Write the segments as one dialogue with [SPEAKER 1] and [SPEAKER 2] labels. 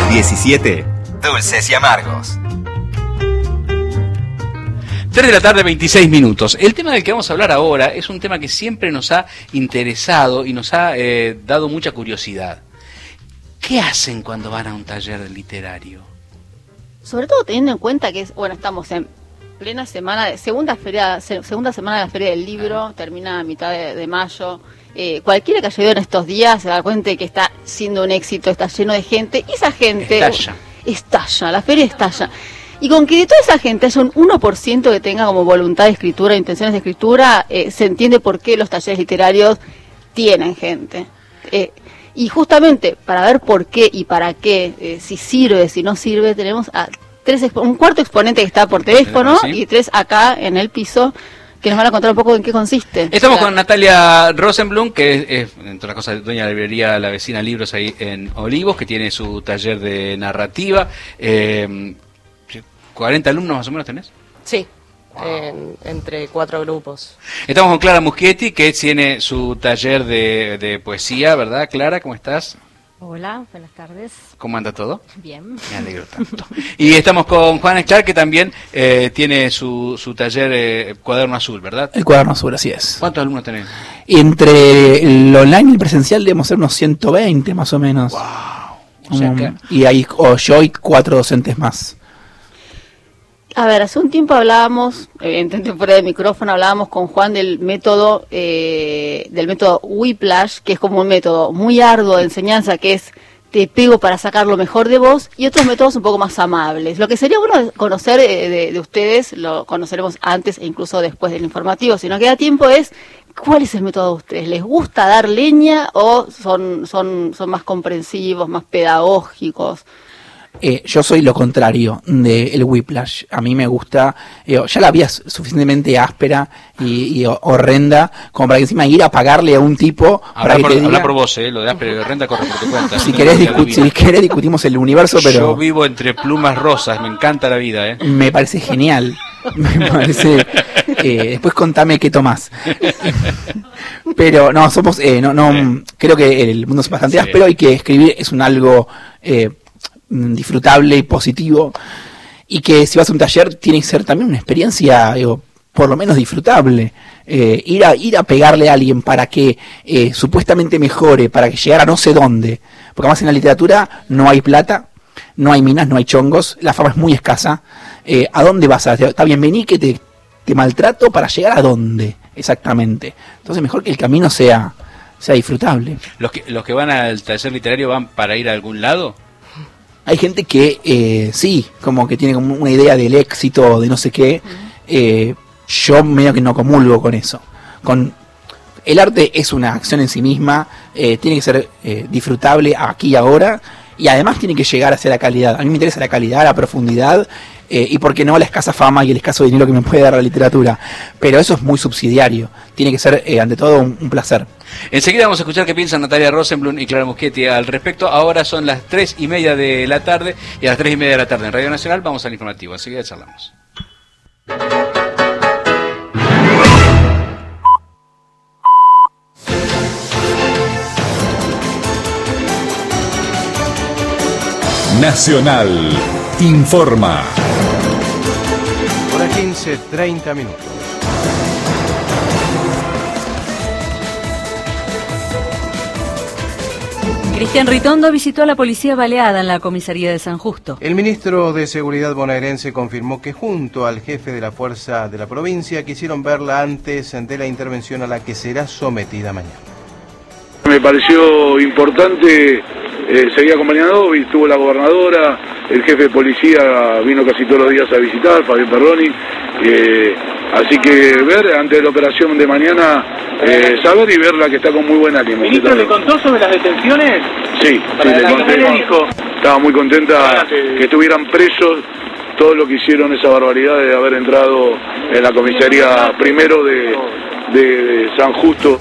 [SPEAKER 1] 17. Dulces y amargos.
[SPEAKER 2] 3 de la tarde, 26 minutos. El tema del que vamos a hablar ahora es un tema que siempre nos ha interesado y nos ha dado mucha curiosidad. ¿Qué hacen cuando van a un taller literario?
[SPEAKER 3] Sobre todo teniendo en cuenta que estamos en plena semana, segunda semana de la Feria del Libro, termina a mitad de mayo. Cualquiera que haya ido en estos días se da cuenta de que está siendo un éxito, está lleno de gente, y esa gente estalla, la feria estalla. Y con que de toda esa gente haya un 1% que tenga como voluntad de escritura, intenciones de escritura, se entiende por qué los talleres literarios tienen gente. Y justamente para ver por qué y para qué, si sirve, si no sirve, tenemos a un cuarto exponente que está por teléfono, ¿sí? Y 3 acá en el piso, que nos van a contar un poco en qué consiste.
[SPEAKER 2] Estamos con Natalia Rosenblum, que es, entre otras cosas, dueña de la librería La Vecina Libros ahí en Olivos, que tiene su taller de narrativa. 40 alumnos más o menos tenés.
[SPEAKER 4] Sí, entre 4 grupos.
[SPEAKER 2] Estamos con Clara Muschietti, que tiene su taller de poesía, ¿verdad? Clara, ¿cómo estás?
[SPEAKER 5] Hola, buenas tardes.
[SPEAKER 2] ¿Cómo anda todo?
[SPEAKER 5] Bien.
[SPEAKER 2] Me alegro tanto. Y estamos con Juan Echar, que también tiene su taller Cuaderno Azul, ¿verdad?
[SPEAKER 6] El Cuaderno Azul, así es.
[SPEAKER 2] ¿Cuántos alumnos tenés?
[SPEAKER 6] Entre el online y el presencial debemos ser unos 120 más o menos.
[SPEAKER 2] ¡Wow! O sea que...
[SPEAKER 6] Y hay yo y 4 docentes más.
[SPEAKER 3] A ver, hace un tiempo hablábamos, evidentemente fuera de micrófono, hablábamos con Juan del método Whiplash, que es como un método muy arduo de enseñanza, que es te pego para sacar lo mejor de vos, y otros métodos un poco más amables. Lo que sería bueno conocer de ustedes, lo conoceremos antes e incluso después del informativo, si no queda tiempo, es ¿cuál es el método de ustedes? ¿Les gusta dar leña o son más comprensivos, más pedagógicos?
[SPEAKER 6] Yo soy lo contrario del Whiplash. A mí me gusta, ya la vía es suficientemente áspera y horrenda como para que encima ir a pagarle a un tipo para que te diga...
[SPEAKER 2] Habla por vos, lo de áspera y horrenda corre por tu cuenta.
[SPEAKER 6] Si querés discutimos el universo, pero...
[SPEAKER 2] Yo vivo entre plumas rosas, me encanta la vida,
[SPEAKER 6] Me parece genial. Me parece... después contame qué tomás. Pero no, somos... creo que el mundo es bastante áspero y que escribir es algo... disfrutable y positivo, y que si vas a un taller tiene que ser también una experiencia por lo menos disfrutable. Ir a pegarle a alguien para que supuestamente mejore, para que llegara a no sé dónde, porque además en la literatura no hay plata, no hay minas, no hay chongos, la fama es muy escasa. ¿A dónde vas? Está bien, vení que te maltrato para llegar a dónde exactamente. Entonces mejor que el camino sea disfrutable.
[SPEAKER 2] ¿Los que van al taller literario van para ir a algún lado?
[SPEAKER 6] Hay gente que sí, como que tiene como una idea del éxito, de no sé qué. Yo medio que no comulgo con eso. El arte es una acción en sí misma, tiene que ser disfrutable aquí y ahora, y además tiene que llegar hacia la calidad. A mí me interesa la calidad, la profundidad, y por qué no la escasa fama y el escaso dinero que me puede dar la literatura. Pero eso es muy subsidiario, tiene que ser ante todo un placer.
[SPEAKER 2] Enseguida vamos a escuchar qué piensan Natalia Rosenblum y Clara Muschietti al respecto. Ahora son las 3:30 de la tarde, y a las 3:30 de la tarde en Radio Nacional vamos al informativo. Enseguida charlamos.
[SPEAKER 7] Nacional informa.
[SPEAKER 8] Hora 15:30 minutos.
[SPEAKER 5] Cristian Ritondo visitó a la policía baleada en la comisaría de San Justo.
[SPEAKER 8] El ministro de Seguridad bonaerense confirmó que junto al jefe de la fuerza de la provincia quisieron verla antes de la intervención a la que será sometida mañana.
[SPEAKER 9] Me pareció importante seguir acompañando, estuvo la gobernadora, el jefe de policía vino casi todos los días a visitar, Fabián Perroni, así que ver antes de la operación de mañana, saber y verla que está con muy buen ánimo.
[SPEAKER 10] ¿Ministro le contó sobre las detenciones?
[SPEAKER 9] Sí, le conté. Estaba muy contenta que estuvieran presos todo lo que hicieron, esa barbaridad de haber entrado en la comisaría primero de San Justo.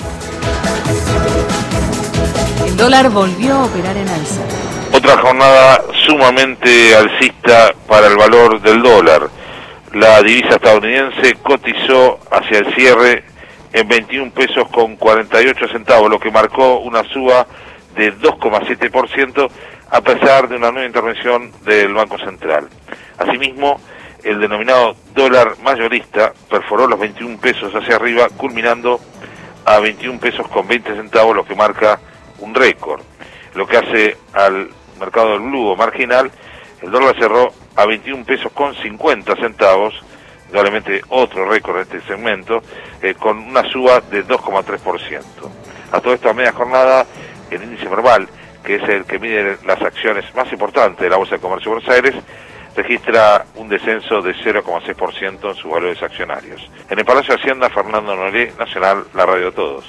[SPEAKER 5] El dólar volvió a operar en alza.
[SPEAKER 11] Otra jornada sumamente alcista para el valor del dólar. La divisa estadounidense cotizó hacia el cierre en 21 pesos con 48 centavos, lo que marcó una suba de 2,7% a pesar de una nueva intervención del Banco Central. Asimismo, el denominado dólar mayorista perforó los 21 pesos hacia arriba, culminando a 21 pesos con 20 centavos, lo que marca un récord. Lo que hace al mercado del blue o marginal, el dólar cerró a 21 pesos con 50 centavos, probablemente otro récord en este segmento, con una suba de 2,3%. A todo esto, a media jornada, el índice verbal, que es el que mide las acciones más importantes de la Bolsa de Comercio de Buenos Aires, registra un descenso de 0,6% en sus valores accionarios. En el Palacio de Hacienda, Fernando Noelé, Nacional, la radio de todos.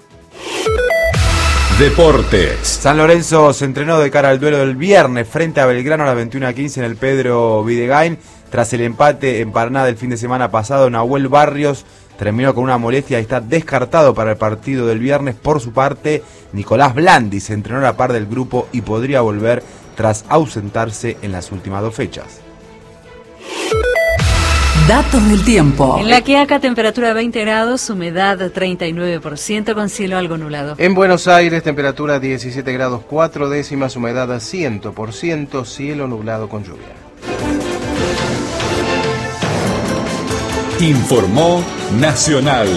[SPEAKER 7] Deportes.
[SPEAKER 12] San Lorenzo se entrenó de cara al duelo del viernes frente a Belgrano a las 21:15 en el Pedro Videgain. Tras el empate en Paraná del fin de semana pasado, Nahuel Barrios terminó con una molestia y está descartado para el partido del viernes. Por su parte, Nicolás Blandi se entrenó a la par del grupo y podría volver tras ausentarse en las últimas 2 fechas.
[SPEAKER 5] Datos del tiempo. En La Quiaca, temperatura 20 grados, humedad 39%, con cielo algo nublado.
[SPEAKER 8] En Buenos Aires, temperatura 17 grados 4 décimas, humedad 100%, cielo nublado con lluvia.
[SPEAKER 7] Informó Nacional.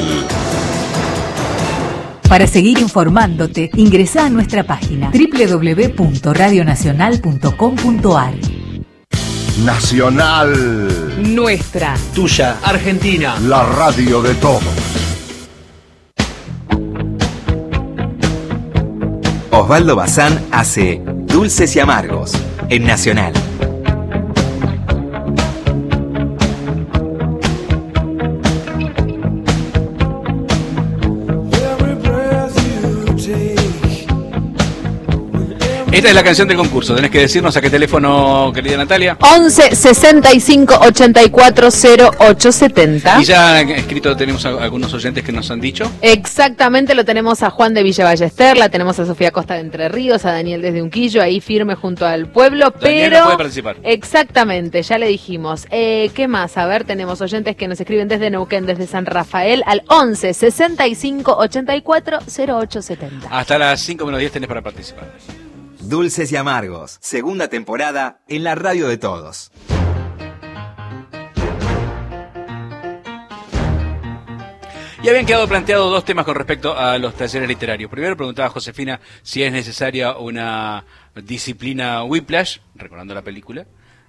[SPEAKER 13] Para seguir informándote, ingresá a nuestra página www.radionacional.com.ar.
[SPEAKER 7] Nacional.
[SPEAKER 13] Nuestra.
[SPEAKER 7] Tuya.
[SPEAKER 14] Argentina.
[SPEAKER 7] La radio de todos.
[SPEAKER 1] Osvaldo Bazán hace Dulces y Amargos en Nacional.
[SPEAKER 2] Esta es la canción del concurso. Tenés que decirnos a qué teléfono, querida Natalia.
[SPEAKER 4] 11 65 84 08 70.
[SPEAKER 2] Y ya han escrito, tenemos algunos oyentes que nos han dicho.
[SPEAKER 4] Exactamente, lo tenemos a Juan de Villa Ballester, la tenemos a Sofía Costa de Entre Ríos, a Daniel desde Unquillo, ahí firme junto al pueblo,
[SPEAKER 2] Daniel
[SPEAKER 4] pero
[SPEAKER 2] no puede participar.
[SPEAKER 4] Exactamente, ya le dijimos. ¿Qué más? A ver, tenemos oyentes que nos escriben desde Neuquén, desde San Rafael, al 11 65 84 08 70.
[SPEAKER 2] Hasta las 5:10 tenés para participar.
[SPEAKER 1] Dulces y Amargos, segunda temporada en la radio de todos.
[SPEAKER 2] Y habían quedado planteados 2 temas con respecto a los talleres literarios. Primero preguntaba Josefina si es necesaria una disciplina Whiplash, recordando la película.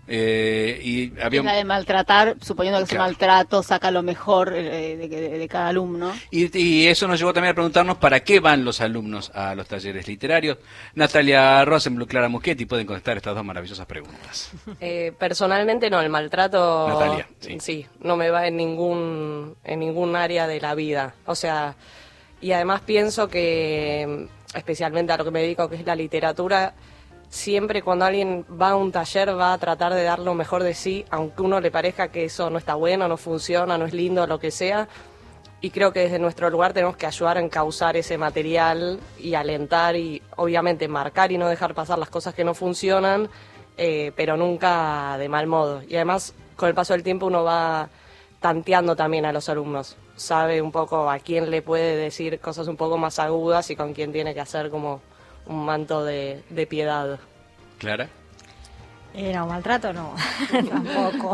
[SPEAKER 2] Y había
[SPEAKER 3] la de maltratar, suponiendo que
[SPEAKER 2] Claro.
[SPEAKER 3] ese maltrato saca lo mejor de cada alumno.
[SPEAKER 2] Y eso nos llevó también a preguntarnos para qué van los alumnos a los talleres literarios. Natalia Rosenbluth, Clara Muschetti pueden contestar estas 2 maravillosas preguntas.
[SPEAKER 4] Personalmente no, el maltrato
[SPEAKER 2] Natalia,
[SPEAKER 4] sí, no me va en ningún área de la vida. O sea, y además pienso que, especialmente a lo que me dedico, que es la literatura, siempre cuando alguien va a un taller va a tratar de dar lo mejor de sí, aunque uno le parezca que eso no está bueno, no funciona, no es lindo, lo que sea. Y creo que desde nuestro lugar tenemos que ayudar a encauzar ese material y alentar y obviamente marcar y no dejar pasar las cosas que no funcionan, pero nunca de mal modo. Y además, con el paso del tiempo uno va tanteando también a los alumnos. Sabe un poco a quién le puede decir cosas un poco más agudas y con quién tiene que hacer como un manto de piedad.
[SPEAKER 2] ¿Clara?
[SPEAKER 15] No, maltrato no, tampoco.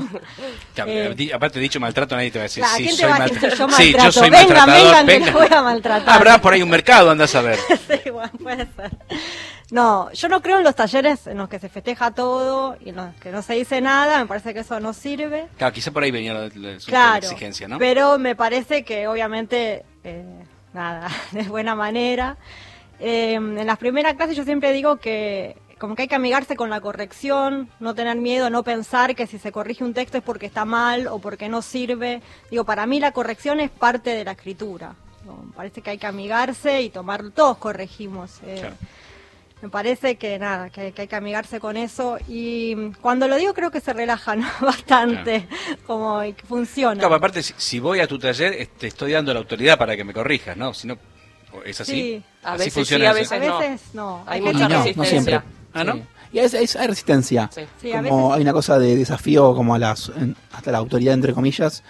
[SPEAKER 2] Aparte, dicho maltrato, nadie te va a decir,
[SPEAKER 15] Claro,
[SPEAKER 2] sí,
[SPEAKER 15] ¿quién te
[SPEAKER 2] soy
[SPEAKER 15] va a decir
[SPEAKER 2] maltratador.
[SPEAKER 15] yo
[SPEAKER 2] Sí, yo
[SPEAKER 15] maltrato?
[SPEAKER 2] soy
[SPEAKER 15] Vengan,
[SPEAKER 2] maltratador.
[SPEAKER 15] que los voy a maltratar.
[SPEAKER 2] Habrá por ahí un mercado, andás a ver.
[SPEAKER 15] Sí, bueno, puede ser. No, yo no creo en los talleres en los que se festeja todo y en los que no se dice nada, me parece que eso no sirve.
[SPEAKER 2] Claro, quizá por ahí venía la exigencia, ¿no?
[SPEAKER 15] Pero me parece que obviamente, nada, de buena manera. En las primeras clases yo siempre digo que como que hay que amigarse con la corrección, no tener miedo, no pensar que si se corrige un texto es porque está mal o porque no sirve. Digo, para mí la corrección es parte de la escritura. Me parece que hay que amigarse y todos corregimos.
[SPEAKER 2] Claro.
[SPEAKER 15] Me parece que nada, que hay que amigarse con eso y cuando lo digo creo que se relajan bastante, como y que funciona.
[SPEAKER 2] Claro, aparte, si voy a tu taller, te estoy dando la autoridad para que me corrijas, ¿no? Si no, ¿es así?
[SPEAKER 15] Sí.
[SPEAKER 4] A
[SPEAKER 2] ¿Así
[SPEAKER 4] veces
[SPEAKER 2] funciona
[SPEAKER 4] sí,
[SPEAKER 2] eso?
[SPEAKER 4] a veces
[SPEAKER 15] no.
[SPEAKER 4] Hay
[SPEAKER 15] Hay
[SPEAKER 4] mucha
[SPEAKER 15] gente-
[SPEAKER 4] resistencia.
[SPEAKER 6] No siempre.
[SPEAKER 2] ¿Ah, no?
[SPEAKER 6] Sí. Y hay resistencia.
[SPEAKER 15] Sí, a
[SPEAKER 6] Como
[SPEAKER 15] veces-
[SPEAKER 6] hay una cosa de desafío como hasta la autoridad, entre comillas.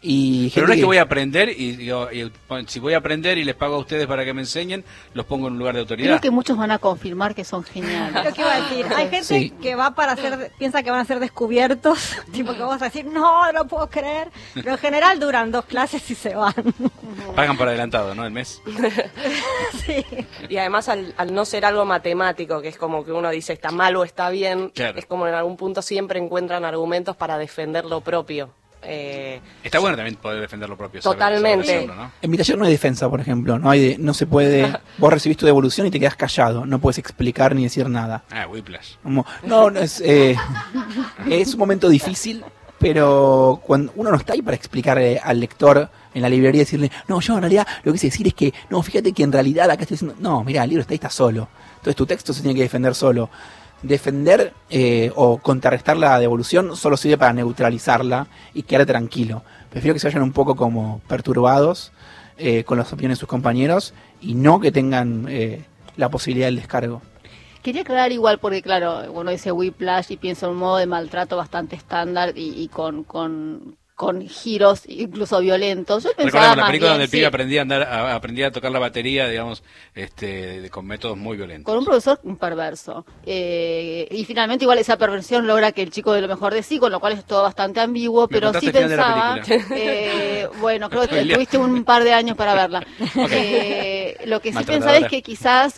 [SPEAKER 6] Y
[SPEAKER 2] Pero
[SPEAKER 6] gente
[SPEAKER 2] no es que voy a aprender y digo, si voy a aprender y les pago a ustedes para que me enseñen, los pongo en un lugar de autoridad.
[SPEAKER 3] Creo que muchos van a confirmar que son geniales.
[SPEAKER 15] Lo que iba a decir, hay gente
[SPEAKER 6] Sí.
[SPEAKER 15] que va para piensa que van a ser descubiertos, tipo que vos vas a decir, no lo puedo creer, pero en general duran 2 clases y se van.
[SPEAKER 2] Pagan por adelantado, ¿no? El mes.
[SPEAKER 15] Sí.
[SPEAKER 4] Y además al no ser algo matemático, que es como que uno dice está mal o está bien,
[SPEAKER 2] Claro.
[SPEAKER 4] es como en algún punto siempre encuentran argumentos para defender lo propio.
[SPEAKER 2] Está bueno también poder defender lo propio.
[SPEAKER 4] Totalmente.
[SPEAKER 2] saber hacerlo, ¿no?
[SPEAKER 6] En mi taller no hay defensa, por ejemplo. No se puede. Vos recibís tu devolución y te quedas callado. No puedes explicar ni decir nada.
[SPEAKER 2] Ah, Whiplash.
[SPEAKER 6] No, es un momento difícil, pero cuando uno no está ahí para explicarle al lector en la librería, decirle, no, yo en realidad lo que quise decir es que, no, fíjate que en realidad acá estoy diciendo, no, mira, el libro está ahí, está solo. Entonces tu texto se tiene que defender solo. Defender o contrarrestar la devolución solo sirve para neutralizarla y quedar tranquilo. Prefiero que se vayan un poco como perturbados con las opiniones de sus compañeros y no que tengan la posibilidad del descargo.
[SPEAKER 3] Quería aclarar igual, porque claro, uno dice Whiplash y piensa en un modo de maltrato bastante estándar y con giros incluso violentos. Yo pensaba
[SPEAKER 2] Recordemos la
[SPEAKER 3] más
[SPEAKER 2] película
[SPEAKER 3] bien,
[SPEAKER 2] donde el
[SPEAKER 3] sí,
[SPEAKER 2] pibe aprendía a tocar la batería, digamos, con métodos muy violentos.
[SPEAKER 3] con un profesor perverso. Y finalmente igual esa perversión logra que el chico dé lo mejor de sí, con lo cual es todo bastante ambiguo, pero
[SPEAKER 2] contaste
[SPEAKER 3] sí
[SPEAKER 2] el final de la
[SPEAKER 3] pensaba, bueno, creo que tuviste un par de años para verla. Lo que sí pensaba es que quizás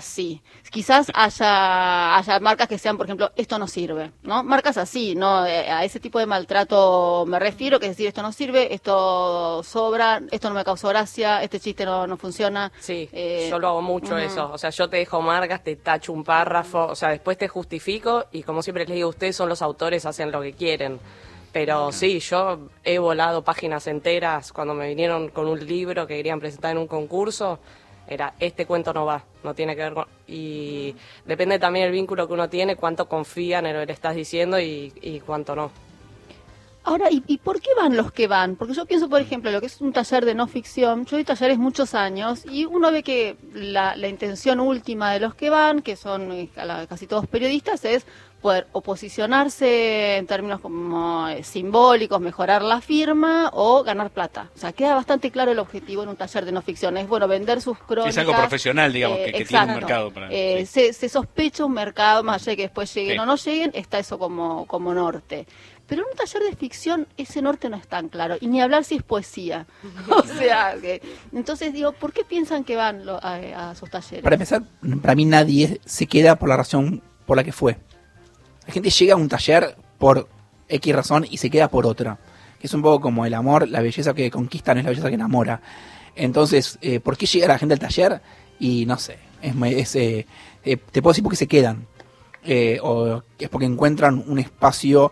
[SPEAKER 3] haya marcas que sean, por ejemplo, esto no sirve, ¿no? Marcas así, ¿no? A ese tipo de maltrato me refiero, que es decir, esto no sirve, esto sobra, esto no me causó gracia, este chiste no funciona.
[SPEAKER 4] Sí, yo lo hago mucho eso. O sea, yo te dejo marcas, te tacho un párrafo, o sea, después te justifico y como siempre les digo, ustedes son los autores, hacen lo que quieren. Pero sí, yo he volado páginas enteras cuando me vinieron con un libro que querían presentar en un concurso. Era, este cuento no va, no tiene que ver con... Y depende también el vínculo que uno tiene, cuánto confían en lo que le estás diciendo y cuánto no.
[SPEAKER 3] Ahora, ¿y por qué van los que van? Porque yo pienso, por ejemplo, lo que es un taller de no ficción. Yo doy talleres muchos años y uno ve que la intención última de los que van, que son casi todos periodistas, es poder o posicionarse en términos como simbólicos, mejorar la firma o ganar plata. O sea, queda bastante claro el objetivo en un taller de no ficción. Es, bueno, vender sus crónicas.
[SPEAKER 2] Es algo profesional, digamos, que tiene un mercado.
[SPEAKER 3] Se sospecha un mercado, más allá de que después lleguen
[SPEAKER 2] Sí.
[SPEAKER 3] o no lleguen, está eso como norte. Pero en un taller de ficción ese norte no es tan claro, y ni hablar si es poesía. O sea, entonces digo, ¿por qué piensan que van a sus talleres?
[SPEAKER 6] Para empezar, para mí nadie se queda por la razón por la que fue. La gente llega a un taller por X razón y se queda por otra. Que es un poco como el amor, la belleza que conquista no es la belleza que enamora. Entonces, ¿por qué llega la gente al taller? Y no sé, te puedo decir por qué se quedan. O es porque encuentran un espacio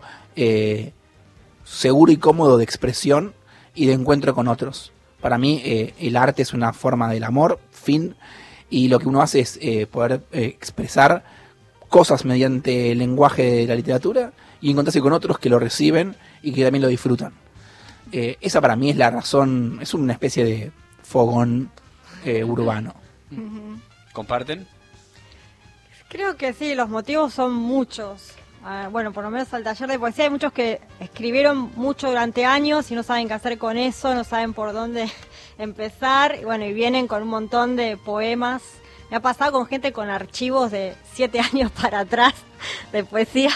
[SPEAKER 6] seguro y cómodo de expresión y de encuentro con otros. Para mí el arte es una forma del amor, fin, y lo que uno hace es poder expresar cosas mediante el lenguaje de la literatura y encontrarse con otros que lo reciben y que también lo disfrutan. Esa para mí es la razón, es una especie de fogón urbano.
[SPEAKER 2] ¿Comparten?
[SPEAKER 15] Creo que sí, los motivos son muchos. Bueno, por lo menos al taller de poesía hay muchos que escribieron mucho durante años y no saben qué hacer con eso, no saben por dónde empezar, y bueno, y vienen con un montón de poemas. Me ha pasado con gente con archivos de 7 años para atrás de poesía,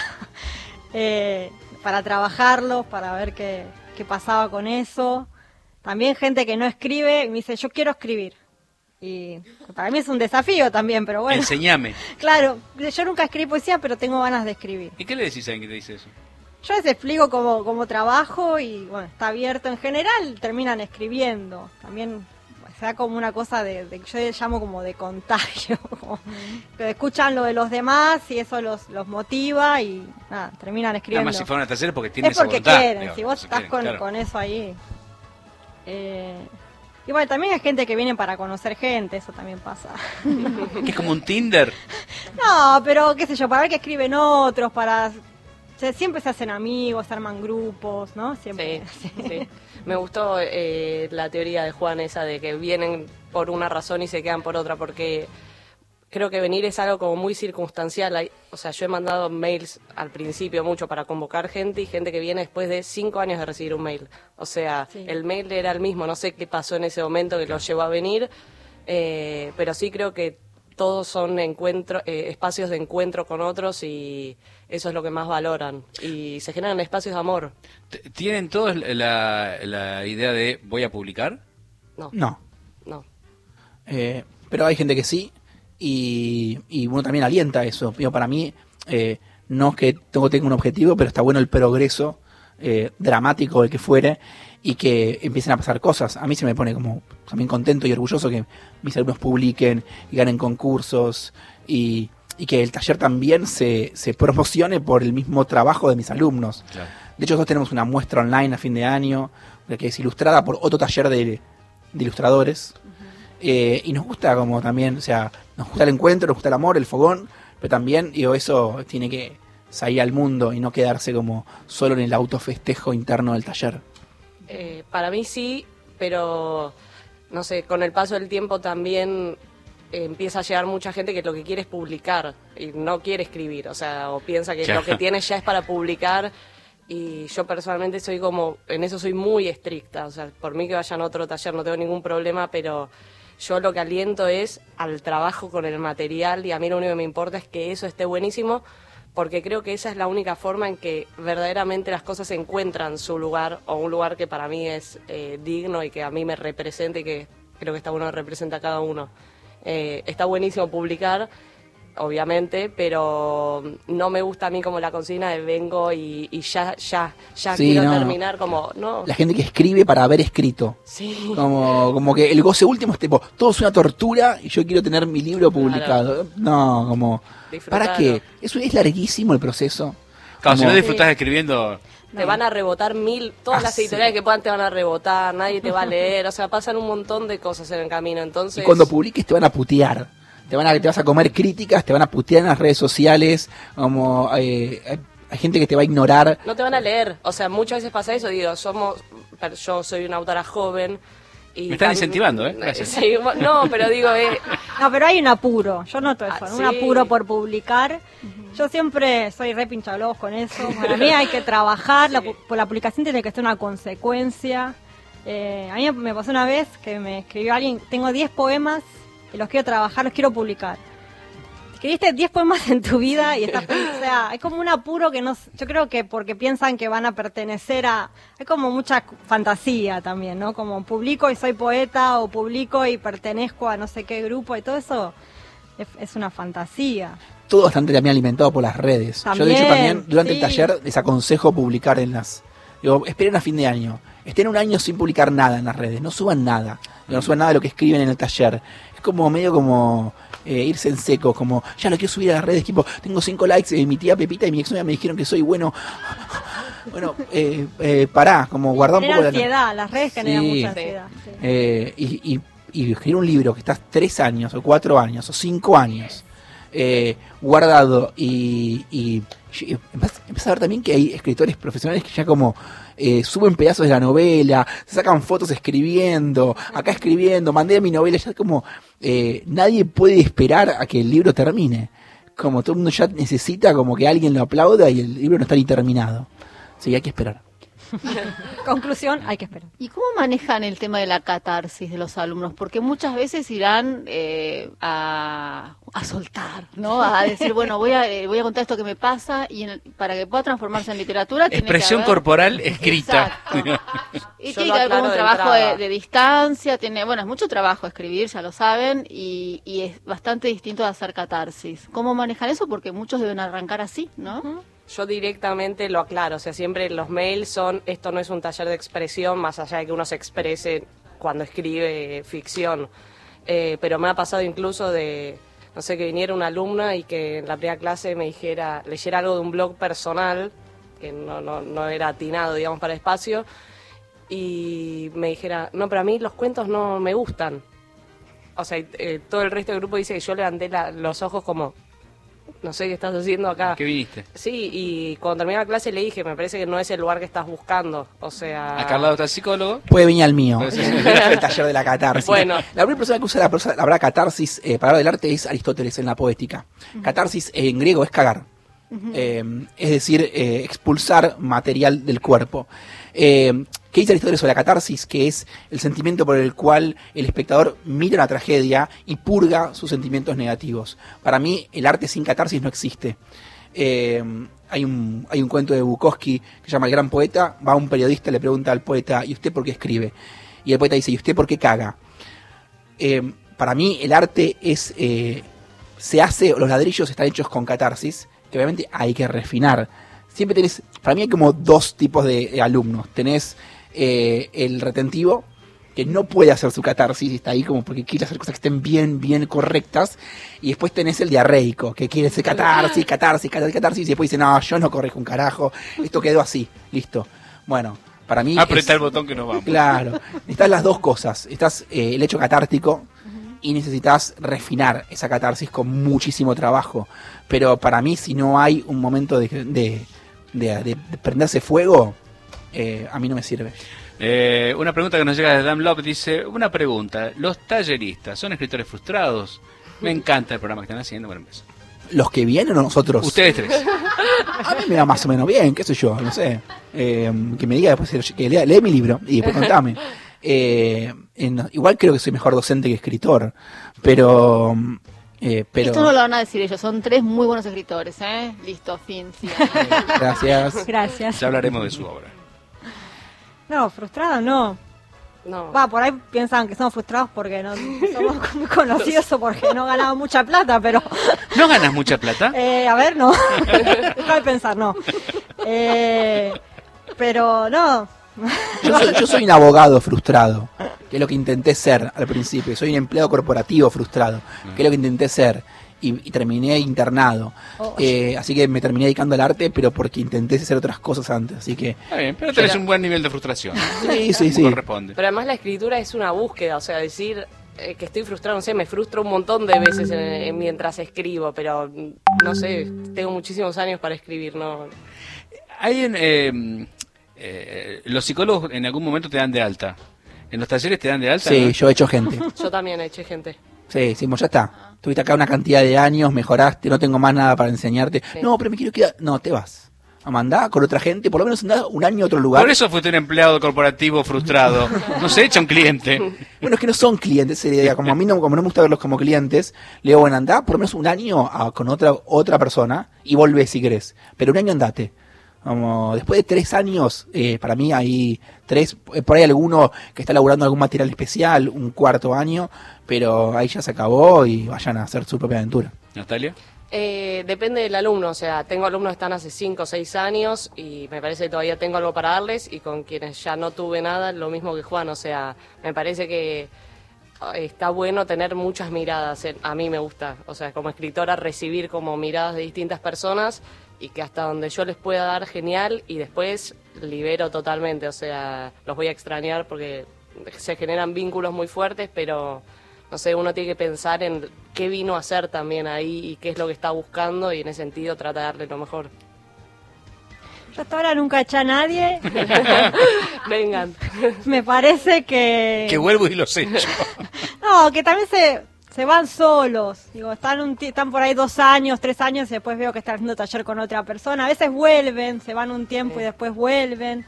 [SPEAKER 15] para trabajarlos, para ver qué pasaba con eso. También gente que no escribe y me dice, yo quiero escribir. Y para mí es un desafío también, pero bueno.
[SPEAKER 2] Enseñame.
[SPEAKER 15] Claro, yo nunca escribí poesía, pero tengo ganas de escribir.
[SPEAKER 2] ¿Y qué le decís a alguien que te dice eso?
[SPEAKER 15] Yo les explico cómo trabajo y bueno, está abierto. En general terminan escribiendo. También se da como una cosa yo llamo como de contagio. Como que escuchan lo de los demás y eso los motiva y nada, terminan escribiendo.
[SPEAKER 2] Nada más si fueron a taller porque tienen
[SPEAKER 15] es porque
[SPEAKER 2] esa voluntad.
[SPEAKER 15] quieren,
[SPEAKER 2] Digamos,
[SPEAKER 15] si vos estás
[SPEAKER 2] quieren, claro.
[SPEAKER 15] con eso ahí. Y bueno, también hay gente que viene para conocer gente, eso también pasa.
[SPEAKER 2] Que es como un Tinder.
[SPEAKER 15] No, pero qué sé yo, para ver qué escriben otros, siempre se hacen amigos, se arman grupos, ¿no? Siempre.
[SPEAKER 4] Sí. Me gustó la teoría de Juan esa de que vienen por una razón y se quedan por otra, porque creo que venir es algo como muy circunstancial. O sea, yo he mandado mails al principio mucho para convocar gente y gente que viene después de 5 años de recibir un mail. O sea, el mail era el mismo, no sé qué pasó en ese momento que lo llevó a venir, pero sí creo que todos son espacios de encuentro con otros y eso es lo que más valoran. Y se generan espacios de amor.
[SPEAKER 2] ¿Tienen todos la idea de voy a publicar?
[SPEAKER 6] No.
[SPEAKER 4] No.
[SPEAKER 6] Pero hay gente que sí. Y uno también alienta eso. Para mí, no es que tenga un objetivo, pero está bueno el progreso dramático del que fuere y que empiecen a pasar cosas. A mí se me pone como también contento y orgulloso que mis alumnos publiquen y ganen concursos y que el taller también se promocione por el mismo trabajo de mis alumnos. Claro. De hecho, nosotros tenemos una muestra online a fin de año que es ilustrada por otro taller de ilustradores. Y nos gusta como también, o sea, nos gusta el encuentro, nos gusta el amor, el fogón, pero también, eso tiene que salir al mundo y no quedarse como solo en el autofestejo interno del taller.
[SPEAKER 4] Para mí sí, pero no sé, con el paso del tiempo también empieza a llegar mucha gente que lo que quiere es publicar y no quiere escribir, o sea, o piensa que lo que tiene ya es para publicar. Y yo personalmente en eso soy muy estricta, o sea, por mí que vayan a otro taller no tengo ningún problema, pero yo lo que aliento es al trabajo con el material y a mí lo único que me importa es que eso esté buenísimo, porque creo que esa es la única forma en que verdaderamente las cosas encuentran su lugar, o un lugar que para mí es digno y que a mí me represente y que creo que está bueno que representa a cada uno. Está buenísimo publicar, obviamente, pero no me gusta a mí como la consigna de vengo y ya quiero terminar como, no.
[SPEAKER 6] La gente que escribe para haber escrito.
[SPEAKER 4] Sí.
[SPEAKER 6] Como que el goce último es tipo, todo es una tortura y yo quiero tener mi libro publicado. Claro. No, como, ¿para qué? Eso es larguísimo el proceso.
[SPEAKER 2] Claro, si no disfrutás escribiendo...
[SPEAKER 4] Te van a rebotar todas las editoriales que puedan te van a rebotar, nadie te va a leer, o sea, pasan un montón de cosas en el camino, entonces...
[SPEAKER 6] Y cuando publiques te van a putear. Te vas a comer críticas, te van a putear en las redes sociales, como hay gente que te va a ignorar.
[SPEAKER 4] No te van a leer, o sea, muchas veces pasa eso, digo, yo soy una autora joven y...
[SPEAKER 2] Me están incentivando, gracias.
[SPEAKER 4] Sí, no, pero digo...
[SPEAKER 15] No, pero hay un apuro, yo noto eso, un apuro por publicar. Yo siempre soy re pinchaglobos con eso, para mí hay que trabajar, por la publicación tiene que ser una consecuencia. A mí me pasó una vez que me escribió alguien, tengo 10 poemas, y los quiero trabajar, los quiero publicar. Escribiste 10 poemas en tu vida y estás... O sea, hay como un apuro que no... Yo creo que porque piensan que van a pertenecer a... Hay como mucha fantasía también, ¿no? Como publico y soy poeta, o publico y pertenezco a no sé qué grupo, y todo eso es una fantasía.
[SPEAKER 6] Todo bastante también alimentado por las redes.
[SPEAKER 15] También,
[SPEAKER 6] yo de hecho también durante el taller les aconsejo publicar en las... Digo, esperen a fin de año. Estén un año sin publicar nada en las redes. No suban nada. No suban nada de lo que escriben en el taller. Es como medio como irse en seco. Como, ya lo quiero subir a las redes. Tipo, tengo 5 likes. Mi tía Pepita y mi exnovia me dijeron que soy bueno. Bueno, pará. Como guardar un poco
[SPEAKER 15] de ansiedad. Las redes generan mucha ansiedad.
[SPEAKER 6] Sí. Y escribir un libro que estás 3 años, o 4 años, o 5 años guardado y empecé a ver también que hay escritores profesionales que ya como suben pedazos de la novela, se sacan fotos escribiendo, acá escribiendo, mandé mi novela, ya como nadie puede esperar a que el libro termine, como todo el mundo ya necesita como que alguien lo aplauda y el libro no está ni terminado, sí, hay que esperar.
[SPEAKER 15] Conclusión, hay que esperar.
[SPEAKER 3] ¿Y cómo manejan el tema de la catarsis de los alumnos? Porque muchas veces irán a soltar, ¿no? A decir, bueno, voy a contar esto que me pasa y para que pueda transformarse en literatura
[SPEAKER 2] expresión corporal escrita.
[SPEAKER 3] Y tiene que haber un trabajo de distancia, es mucho trabajo escribir, ya lo saben, y es bastante distinto de hacer catarsis. ¿Cómo manejan eso? Porque muchos deben arrancar así, ¿no?
[SPEAKER 4] Yo directamente lo aclaro, o sea, siempre los mails son, esto no es un taller de expresión, más allá de que uno se exprese cuando escribe ficción, pero me ha pasado incluso de, no sé, que viniera una alumna y que en la primera clase leyera algo de un blog personal, que no era atinado, digamos, para el espacio, y me dijera, no, pero a mí los cuentos no me gustan. O sea, todo el resto del grupo dice que yo levanté los ojos como... no sé qué estás haciendo acá.
[SPEAKER 2] ¿Qué viniste?
[SPEAKER 4] Sí, y cuando terminé la clase le dije, me parece que no es el lugar que estás buscando, o sea...
[SPEAKER 2] ¿Acá al lado está el psicólogo?
[SPEAKER 6] Puede venir al mío,
[SPEAKER 2] Puede ser.
[SPEAKER 6] el taller de la catarsis.
[SPEAKER 4] Bueno.
[SPEAKER 6] La primera persona que usa la palabra catarsis para hablar del arte es Aristóteles en la Poética. Catarsis en griego es cagar. Es decir, expulsar material del cuerpo. ¿Qué dice Aristóteles sobre la catarsis? Que es el sentimiento por el cual el espectador mira una tragedia y purga sus sentimientos negativos. Para mí, el arte sin catarsis no existe. Hay un cuento de Bukowski que se llama El Gran Poeta. Va un periodista, le pregunta al poeta, ¿y usted por qué escribe? Y el poeta dice, ¿y usted por qué caga? Para mí, el arte es se hace, los ladrillos están hechos con catarsis, que obviamente hay que refinar. Siempre tenés, para mí hay como dos tipos de alumnos. Tenés el retentivo, que no puede hacer su catarsis, y está ahí como porque quiere hacer cosas que estén bien correctas. Y después tenés el diarreico, que quiere hacer catarsis, y después dice, no, yo no corrijo un carajo, esto quedó así, listo. Bueno, para mí
[SPEAKER 2] Apretá el botón que nos vamos.
[SPEAKER 6] Claro, están las dos cosas. Estás el hecho catártico y necesitas refinar esa catarsis con muchísimo trabajo. Pero para mí, si no hay un momento de prenderse fuego, a mí no me sirve.
[SPEAKER 2] Una pregunta que nos llega de Dan Love dice, una pregunta, ¿los talleristas son escritores frustrados? Me encanta el programa que están haciendo. Bueno, empiezo.
[SPEAKER 6] ¿Los que vienen o nosotros?
[SPEAKER 2] Ustedes tres.
[SPEAKER 6] A mí me va más o menos bien, qué sé yo, no sé. Que me diga después, que lee mi libro y después contame. Igual creo que soy mejor docente que escritor, pero...
[SPEAKER 3] Esto no lo van a decir ellos, son tres muy buenos escritores, ¿eh? Listo, fin. Sí.
[SPEAKER 6] Gracias.
[SPEAKER 5] Gracias.
[SPEAKER 2] Ya hablaremos de su obra.
[SPEAKER 15] No, frustrada no.
[SPEAKER 4] No.
[SPEAKER 15] Va, por ahí piensan que somos frustrados porque no somos muy conocidos o porque no ganamos mucha plata, pero...
[SPEAKER 2] ¿No ganas mucha plata?
[SPEAKER 15] A ver, no. Déjame pensar, no. Pero no.
[SPEAKER 6] Yo soy un abogado frustrado, que es lo que intenté ser al principio. Soy un empleado corporativo frustrado, que es lo que intenté ser. Y terminé internado. Así que me terminé dedicando al arte, pero porque intenté hacer otras cosas antes. Así que...
[SPEAKER 2] Está bien, pero tenés un buen nivel de frustración.
[SPEAKER 6] Sí.
[SPEAKER 2] Corresponde.
[SPEAKER 4] Pero además la escritura es una búsqueda, o sea, decir que estoy frustrado, no sé, me frustro un montón de veces mientras escribo, pero no sé, tengo muchísimos años para escribir, ¿no?
[SPEAKER 2] Hay los psicólogos en algún momento te dan de alta. ¿En los talleres te dan de alta?
[SPEAKER 6] Sí,
[SPEAKER 2] ¿no?
[SPEAKER 6] yo he hecho gente.
[SPEAKER 4] Yo también eché gente.
[SPEAKER 6] Sí, ya está. Tuviste acá una cantidad de años, mejoraste, no tengo más nada para enseñarte. Sí. No, pero me quiero quedar... No, te vas. Mandá con otra gente, por lo menos andá un año a otro lugar.
[SPEAKER 2] Por eso fuiste un empleado corporativo frustrado. No se echa un cliente.
[SPEAKER 6] Bueno, es que no son clientes, sería idea. Como a mí como no me gusta verlos como clientes, le digo, bueno, andá por lo menos un año con otra persona y volvés si querés. Pero un año andate. Como después de 3 años, para mí hay 3, por ahí alguno que está laburando algún material especial, un 4º año, pero ahí ya se acabó y vayan a hacer su propia aventura.
[SPEAKER 2] ¿Natalia?
[SPEAKER 4] Depende del alumno, o sea, tengo alumnos que están hace 5 o 6 años y me parece que todavía tengo algo para darles, y con quienes ya no tuve nada, lo mismo que Juan, o sea, me parece que está bueno tener muchas miradas, a mí me gusta, o sea, como escritora recibir como miradas de distintas personas y que hasta donde yo les pueda dar genial, y después libero totalmente, o sea, los voy a extrañar porque se generan vínculos muy fuertes, pero no sé, uno tiene que pensar en qué vino a hacer también ahí y qué es lo que está buscando, y en ese sentido trata de darle lo mejor.
[SPEAKER 15] Yo hasta ahora nunca eché a nadie.
[SPEAKER 4] Vengan.
[SPEAKER 15] Me parece que...
[SPEAKER 2] Que vuelvo y los echo.
[SPEAKER 15] No, que también se van solos. Digo, están por ahí 2 años, 3 años y después veo que están haciendo taller con otra persona. A veces vuelven, se van un tiempo y después vuelven.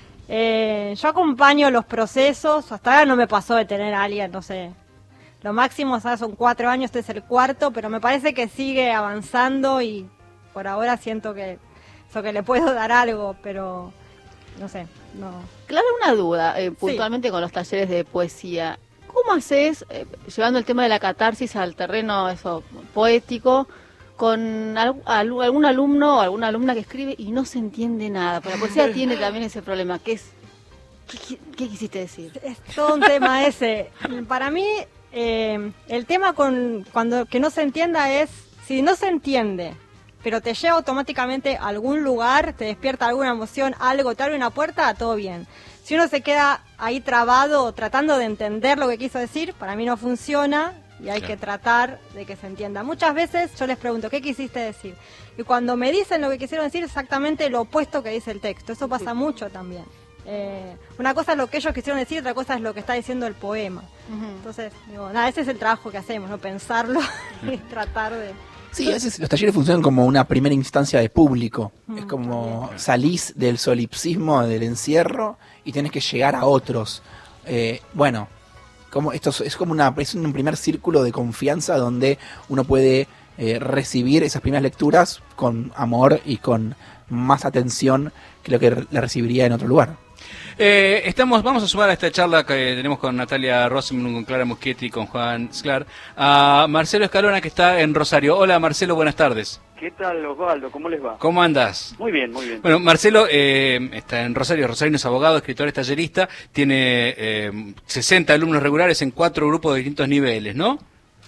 [SPEAKER 15] Yo acompaño los procesos. Hasta ahora no me pasó de tener a alguien, no sé. Lo máximo son 4 años, este es el 4º, pero me parece que sigue avanzando y por ahora siento que le puedo dar algo, pero no sé, no.
[SPEAKER 3] Claro, una duda, puntualmente con los talleres de poesía. ¿Cómo haces, llevando el tema de la catarsis al terreno poético, con algún alumno o alguna alumna que escribe y no se entiende nada? Porque la poesía tiene también ese problema, que es... ¿Qué quisiste decir?
[SPEAKER 15] Es todo un tema ese. Para mí, el tema que no se entienda es, si no se entiende, pero te lleva automáticamente a algún lugar, te despierta alguna emoción, algo, te abre una puerta, todo bien. Si uno se queda ahí trabado tratando de entender lo que quiso decir, para mí no funciona y hay que tratar de que se entienda. Muchas veces yo les pregunto, ¿qué quisiste decir? Y cuando me dicen lo que quisieron decir, es exactamente lo opuesto que dice el texto. Eso pasa mucho también. Una cosa es lo que ellos quisieron decir, otra cosa es lo que está diciendo el poema. Entonces, digo, nada, ese es el trabajo que hacemos, ¿no? Pensarlo y tratar de...
[SPEAKER 6] Sí, a veces los talleres funcionan como una primera instancia de público. Es como salís del solipsismo, del encierro, y tenés que llegar a otros. Bueno, como esto es como es un primer círculo de confianza donde uno puede recibir esas primeras lecturas con amor y con más atención que lo que le recibiría en otro lugar.
[SPEAKER 2] Vamos a sumar a esta charla que tenemos con Natalia Rosenblum, con Clara Muschietti y con Juan Sclar a Marcelo Escalona, que está en Rosario. Hola Marcelo, buenas tardes.
[SPEAKER 14] ¿Qué tal, Osvaldo? ¿Cómo les va?
[SPEAKER 2] ¿Cómo andas?
[SPEAKER 14] Muy bien, muy bien.
[SPEAKER 2] Bueno, Marcelo está en Rosario. Rosarino es abogado, escritor, es tallerista. Tiene 60 alumnos regulares en 4 grupos de distintos niveles, ¿no?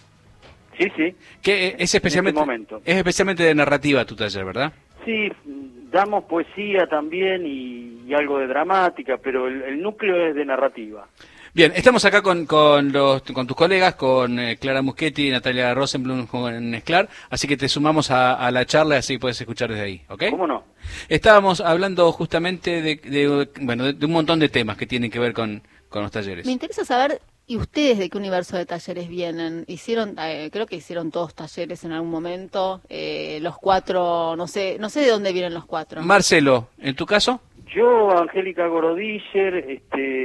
[SPEAKER 14] Sí, sí.
[SPEAKER 2] Que es especialmente, es especialmente de narrativa tu taller, ¿verdad?
[SPEAKER 14] Sí, damos poesía también y algo de dramática, pero el núcleo es de narrativa.
[SPEAKER 2] Bien, estamos acá con tus colegas, con Clara Muschietti, Natalia Rosenblum, Juan Sclar, así que te sumamos a la charla, así puedes escuchar desde ahí, ¿ok?
[SPEAKER 14] ¿Cómo no?
[SPEAKER 2] Estábamos hablando justamente de un montón de temas que tienen que ver con los talleres.
[SPEAKER 3] Me interesa saber, ¿y ustedes de qué universo de talleres vienen? Creo que hicieron todos talleres en algún momento, los 4, no sé de dónde vienen los 4.
[SPEAKER 2] Marcelo, ¿en tu caso?
[SPEAKER 14] Yo, Angélica Gorodiller,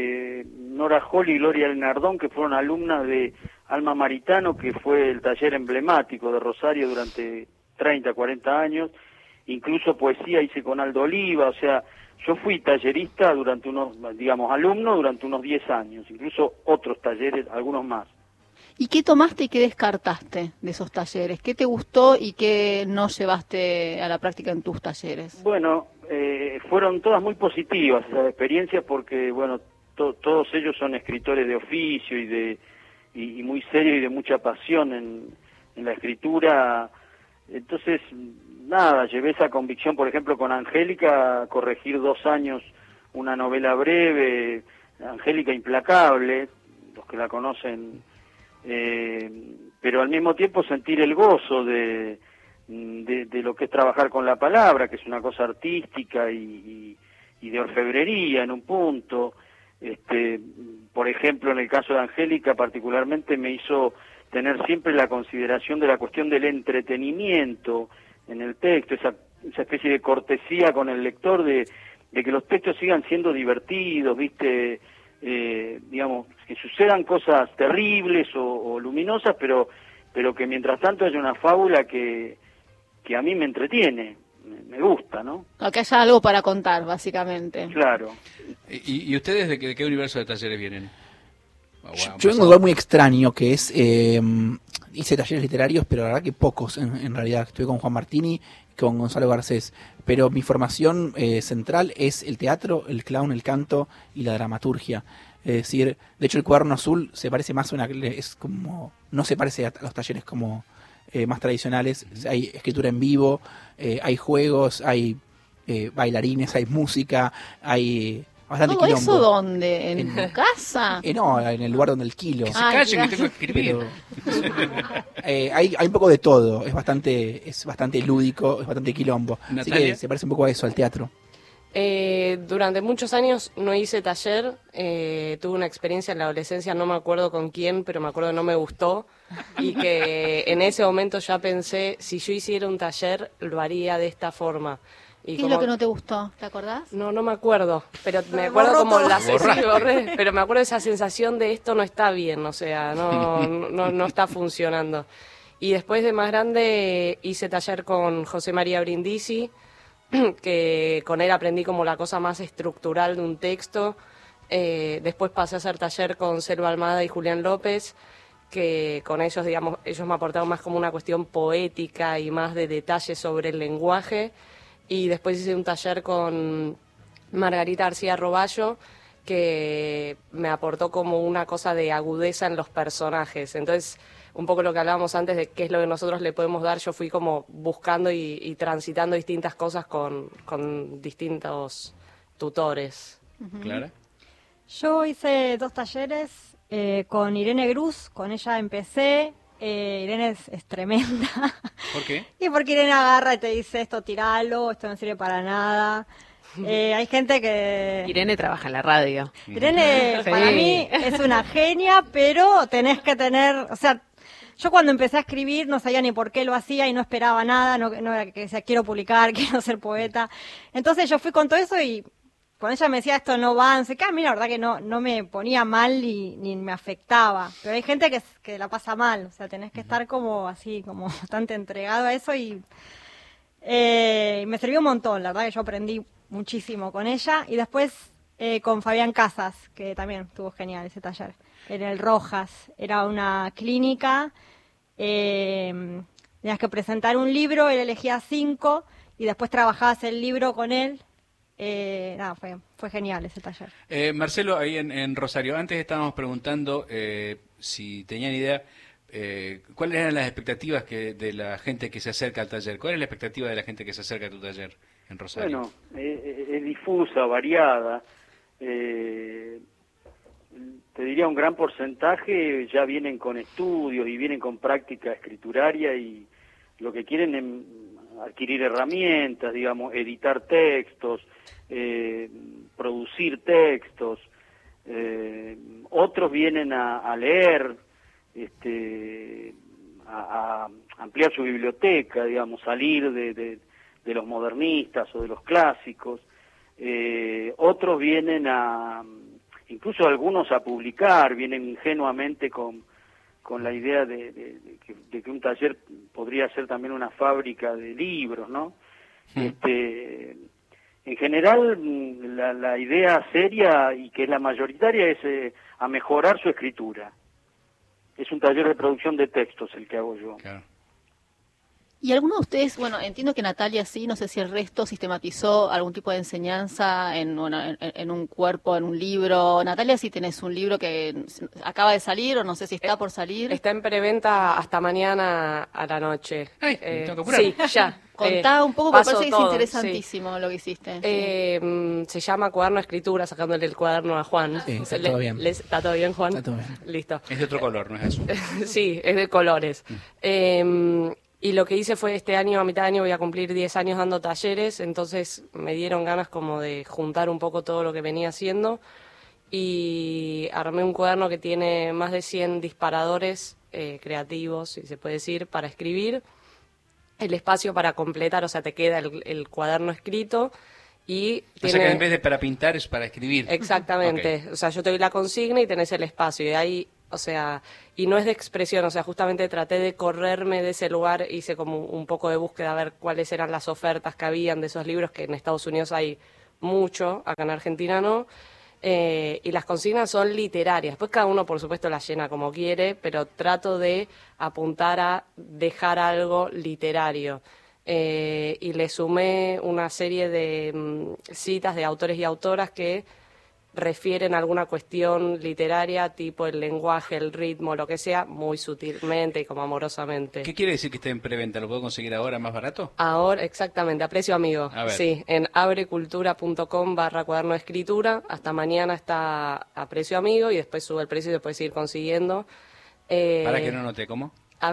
[SPEAKER 14] Nora Hall y Gloria Lenardón, que fueron alumnas de Alma Maritano, que fue el taller emblemático de Rosario durante 30, 40 años. Incluso poesía hice con Aldo Oliva, o sea, yo fui tallerista durante alumno durante unos 10 años, incluso otros talleres, algunos más.
[SPEAKER 3] ¿Y qué tomaste y qué descartaste de esos talleres? ¿Qué te gustó y qué no llevaste a la práctica en tus talleres?
[SPEAKER 14] Bueno, fueron todas muy positivas esas experiencias porque, bueno, todos ellos son escritores de oficio y muy serios y de mucha pasión en la escritura. Entonces, nada, llevé esa convicción, por ejemplo, con Angélica, a corregir 2 años una novela breve, Angélica implacable, los que la conocen, pero al mismo tiempo sentir el gozo de lo que es trabajar con la palabra, que es una cosa artística y de orfebrería en un punto. Por ejemplo, en el caso de Angélica particularmente me hizo tener siempre la consideración de la cuestión del entretenimiento en el texto, esa especie de cortesía con el lector de que los textos sigan siendo divertidos, ¿viste? Digamos, que sucedan cosas terribles o luminosas, pero que mientras tanto haya una fábula que a mí me entretiene, me gusta, ¿no?
[SPEAKER 3] O que haya algo para contar, básicamente.
[SPEAKER 14] Claro.
[SPEAKER 2] ¿Y ustedes de qué universo de talleres vienen?
[SPEAKER 6] Yo vengo de un lugar muy extraño, que es, hice talleres literarios, pero la verdad que pocos, en realidad. Estuve con Juan Martini, con Gonzalo Garcés, pero mi formación central es el teatro, el clown, el canto y la dramaturgia. Es decir, de hecho el Cuaderno Azul se parece más a no se parece a los talleres como más tradicionales. Hay escritura en vivo, hay juegos, hay bailarines, hay música, hay bastante
[SPEAKER 3] ¿todo
[SPEAKER 6] quilombo.
[SPEAKER 3] eso dónde? ¿En tu casa?
[SPEAKER 6] No, en el lugar donde alquilo.
[SPEAKER 2] Que se callen, que tengo que escribir.
[SPEAKER 6] Hay un poco de todo, es bastante lúdico, es bastante quilombo.
[SPEAKER 2] Natalia.
[SPEAKER 6] Así que se parece un poco a eso, al teatro.
[SPEAKER 4] Durante muchos años no hice taller, tuve una experiencia en la adolescencia, no me acuerdo con quién, pero me acuerdo que no me gustó y que en ese momento ya pensé, si yo hiciera un taller lo haría de esta forma. Y
[SPEAKER 3] ¿Qué es lo que no te gustó? ¿Te acordás?
[SPEAKER 4] No me acuerdo, pero me acuerdo como pero me acuerdo de esa sensación de esto no está bien, o sea, no está funcionando. Y después de más grande hice taller con José María Brindisi, que con él aprendí como la cosa más estructural de un texto. Después pasé a hacer taller con Selva Almada y Julián López, que con ellos, digamos, ellos me aportaron más como una cuestión poética y más de detalles sobre el lenguaje. Y después hice un taller con Margarita García Roballo, que me aportó como una cosa de agudeza en los personajes. Entonces, un poco lo que hablábamos antes de qué es lo que nosotros le podemos dar, yo fui como buscando y transitando distintas cosas con distintos tutores.
[SPEAKER 2] ¿Clara?
[SPEAKER 15] Yo hice 2 talleres, con Irene Gruz, con ella empecé. Irene es tremenda.
[SPEAKER 2] ¿Por qué?
[SPEAKER 15] Y porque Irene agarra y te dice, esto tiralo, esto no sirve para nada. Hay gente que...
[SPEAKER 16] Irene trabaja en la radio.
[SPEAKER 15] Irene,
[SPEAKER 16] Sí.
[SPEAKER 15] para mí, es una genia, pero tenés que tener... O sea, yo cuando empecé a escribir no sabía ni por qué lo hacía y no esperaba nada, no era que decía, quiero publicar, quiero ser poeta. Entonces yo fui con todo eso y cuando ella me decía, esto no va, no sé qué, a mí la verdad que no me ponía mal ni me afectaba. Pero hay gente que la pasa mal, o sea, tenés que estar como así, como bastante entregado a eso y me sirvió un montón, la verdad que yo aprendí muchísimo con ella. Y después con Fabián Casas, que también estuvo genial ese taller, en el Rojas, era una clínica, tenías que presentar un libro, él elegía 5 y después trabajabas el libro con él. Nada, fue genial ese taller.
[SPEAKER 2] Marcelo, ahí en Rosario, antes estábamos preguntando si tenían idea cuáles eran las expectativas de la gente que se acerca al taller. ¿Cuál es la expectativa de la gente que se acerca a tu taller en Rosario?
[SPEAKER 14] Bueno, es difusa, variada. Te diría un gran porcentaje ya vienen con estudios y vienen con práctica escrituraria y lo que quieren es adquirir herramientas, digamos, editar textos, producir textos. Otros vienen a leer, a ampliar su biblioteca, digamos, salir de los modernistas o de los clásicos. Otros vienen incluso algunos a publicar, vienen ingenuamente con la idea de que un taller podría ser también una fábrica de libros, ¿no? En general, la idea seria y que es la mayoritaria es a mejorar su escritura. Es un taller de producción de textos el que hago yo.
[SPEAKER 2] Claro.
[SPEAKER 3] ¿Y alguno de ustedes, bueno, entiendo que Natalia sí, no sé si el resto sistematizó algún tipo de enseñanza en un cuerpo, en un libro? Natalia, sí tenés un libro que acaba de salir o no sé si está por salir.
[SPEAKER 4] Está en preventa hasta mañana a la noche.
[SPEAKER 2] Ay, tengo que apurar.
[SPEAKER 4] Sí, ya.
[SPEAKER 3] Contá un poco, porque
[SPEAKER 4] paso
[SPEAKER 3] parece que
[SPEAKER 4] todo,
[SPEAKER 3] es interesantísimo lo que hiciste.
[SPEAKER 4] Se llama Cuaderno de Escritura, sacándole el cuaderno a Juan.
[SPEAKER 6] Sí, está todo bien.
[SPEAKER 4] ¿Está todo bien, Juan?
[SPEAKER 6] Está todo bien.
[SPEAKER 4] Listo.
[SPEAKER 2] Es de otro color, no es azul.
[SPEAKER 4] Sí, es de colores. Y lo que hice fue este año, a mitad de año, voy a cumplir 10 años dando talleres, entonces me dieron ganas como de juntar un poco todo lo que venía haciendo y armé un cuaderno que tiene más de 100 disparadores creativos, si se puede decir, para escribir. El espacio para completar, o sea, te queda el cuaderno escrito y
[SPEAKER 2] O sea que en vez de para pintar es para escribir.
[SPEAKER 4] Exactamente,
[SPEAKER 2] Okay.
[SPEAKER 4] o sea, yo te doy la consigna y tenés el espacio y ahí, o sea, y no es de expresión, o sea, justamente traté de correrme de ese lugar, hice como un poco de búsqueda a ver cuáles eran las ofertas que habían de esos libros, que en Estados Unidos hay mucho, acá en Argentina no, y las consignas son literarias, después cada uno por supuesto las llena como quiere, pero trato de apuntar a dejar algo literario. Y le sumé una serie de citas de autores y autoras que refieren a alguna cuestión literaria, tipo el lenguaje, el ritmo, lo que sea, muy sutilmente y como amorosamente.
[SPEAKER 2] ¿Qué quiere decir que esté en preventa? ¿Lo puedo conseguir ahora más barato?
[SPEAKER 4] Ahora, exactamente, a precio amigo.
[SPEAKER 2] A ver.
[SPEAKER 4] Sí, en abrecultura.com/cuaderno de escritura. Hasta mañana está a precio amigo y después sube el precio y después seguir consiguiendo.
[SPEAKER 2] Para que no note, ¿cómo?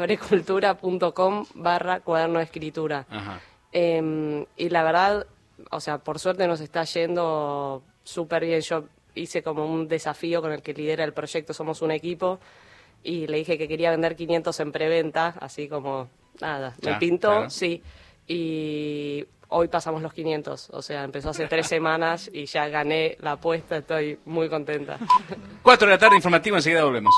[SPEAKER 4] abrecultura.com/cuaderno de escritura.
[SPEAKER 2] Ajá.
[SPEAKER 4] Y la verdad, o sea, por suerte nos está yendo súper bien. Yo hice como un desafío con el que lidera el proyecto, somos un equipo, y le dije que quería vender 500 en preventa, así como, nada, me pintó,
[SPEAKER 2] claro.
[SPEAKER 4] sí, y hoy pasamos los 500, o sea, empezó hace 3 semanas y ya gané la apuesta, estoy muy contenta.
[SPEAKER 2] 4 de la tarde, informativo, enseguida volvemos.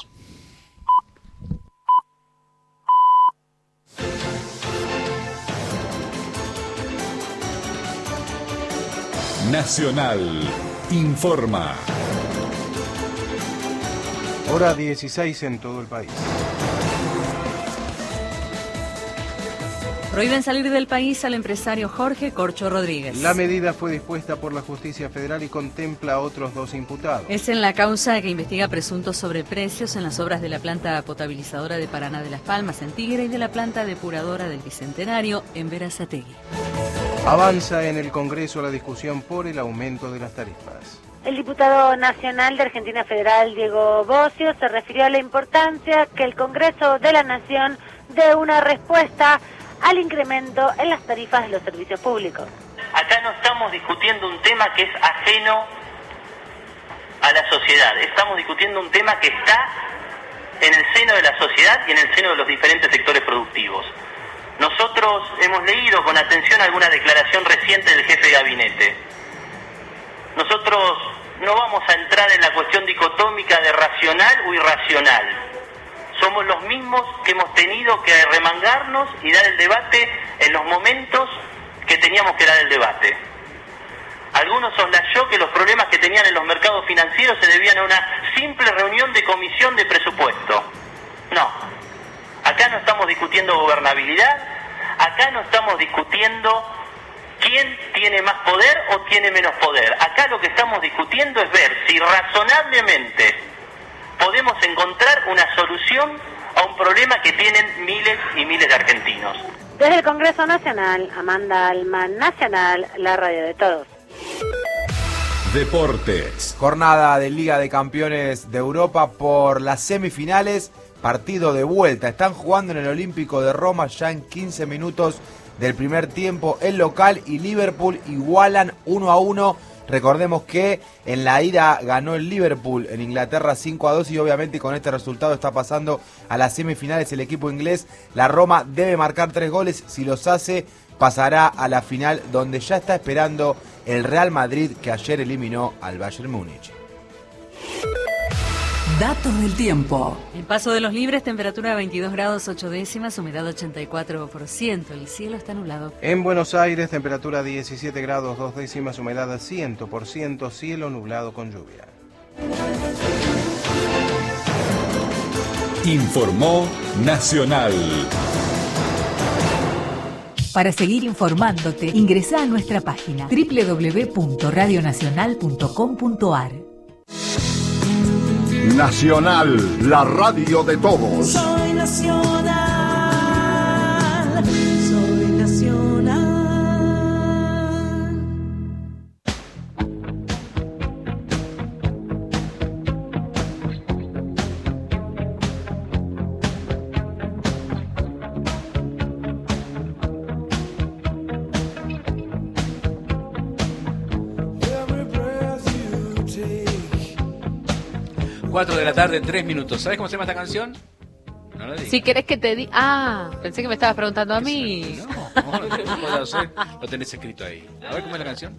[SPEAKER 7] Nacional informa.
[SPEAKER 8] Hora 16 en todo el país.
[SPEAKER 5] Prohíben salir del país al empresario Jorge Corcho Rodríguez.
[SPEAKER 8] La medida fue dispuesta por la Justicia Federal y contempla a otros 2 imputados.
[SPEAKER 5] Es en la causa que investiga presuntos sobreprecios en las obras de la planta potabilizadora de Paraná de Las Palmas en Tigre y de la planta depuradora del Bicentenario en Berazategui.
[SPEAKER 8] Avanza en el Congreso la discusión por el aumento de las tarifas.
[SPEAKER 16] El diputado nacional de Argentina Federal, Diego Bocio, se refirió a la importancia que el Congreso de la Nación dé una respuesta al incremento en las tarifas de los servicios públicos.
[SPEAKER 17] Acá no estamos discutiendo un tema que es ajeno a la sociedad, estamos discutiendo un tema que está en el seno de la sociedad y en el seno de los diferentes sectores productivos. Nosotros hemos leído con atención alguna declaración reciente del jefe de gabinete. Nosotros no vamos a entrar en la cuestión dicotómica de racional o irracional. Somos los mismos que hemos tenido que remangarnos y dar el debate en los momentos que teníamos que dar el debate. Algunos soslayó que los problemas que tenían en los mercados financieros se debían a una simple reunión de comisión de presupuesto. No, acá no estamos discutiendo gobernabilidad, acá no estamos discutiendo quién tiene más poder o tiene menos poder. Acá lo que estamos discutiendo es ver si razonablemente podemos encontrar una solución a un problema que tienen miles y miles de argentinos.
[SPEAKER 16] Desde el Congreso Nacional, Amanda Alman, Nacional, la radio de todos.
[SPEAKER 7] Deportes.
[SPEAKER 12] Jornada de Liga de Campeones de Europa por las semifinales, partido de vuelta. Están jugando en el Olímpico de Roma ya en 15 minutos del primer tiempo. El local y Liverpool igualan 1-1. Recordemos que en la ida ganó el Liverpool en Inglaterra 5-2 y obviamente con este resultado está pasando a las semifinales el equipo inglés. La Roma debe marcar 3 goles, si los hace pasará a la final donde ya está esperando el Real Madrid que ayer eliminó al Bayern Múnich.
[SPEAKER 13] Datos del tiempo.
[SPEAKER 5] En Paso de los Libres, temperatura 22 grados 8 décimas, humedad 84%, el cielo está nublado.
[SPEAKER 8] En Buenos Aires, temperatura 17 grados 2 décimas, humedad 100%, cielo nublado con lluvia.
[SPEAKER 7] Informó Nacional.
[SPEAKER 13] Para seguir informándote, ingresá a nuestra página www.radionacional.com.ar.
[SPEAKER 7] Nacional, la radio de todos.
[SPEAKER 18] Soy nacional, soy nacional.
[SPEAKER 2] Every breath you take. 4 de la tarde, 3 minutos. ¿Sabes cómo se llama esta canción? No lo digo.
[SPEAKER 19] Si querés que te diga... Ah, pensé que me estabas preguntando a mí.
[SPEAKER 2] No, lo tenés escrito ahí. A ver cómo es la canción.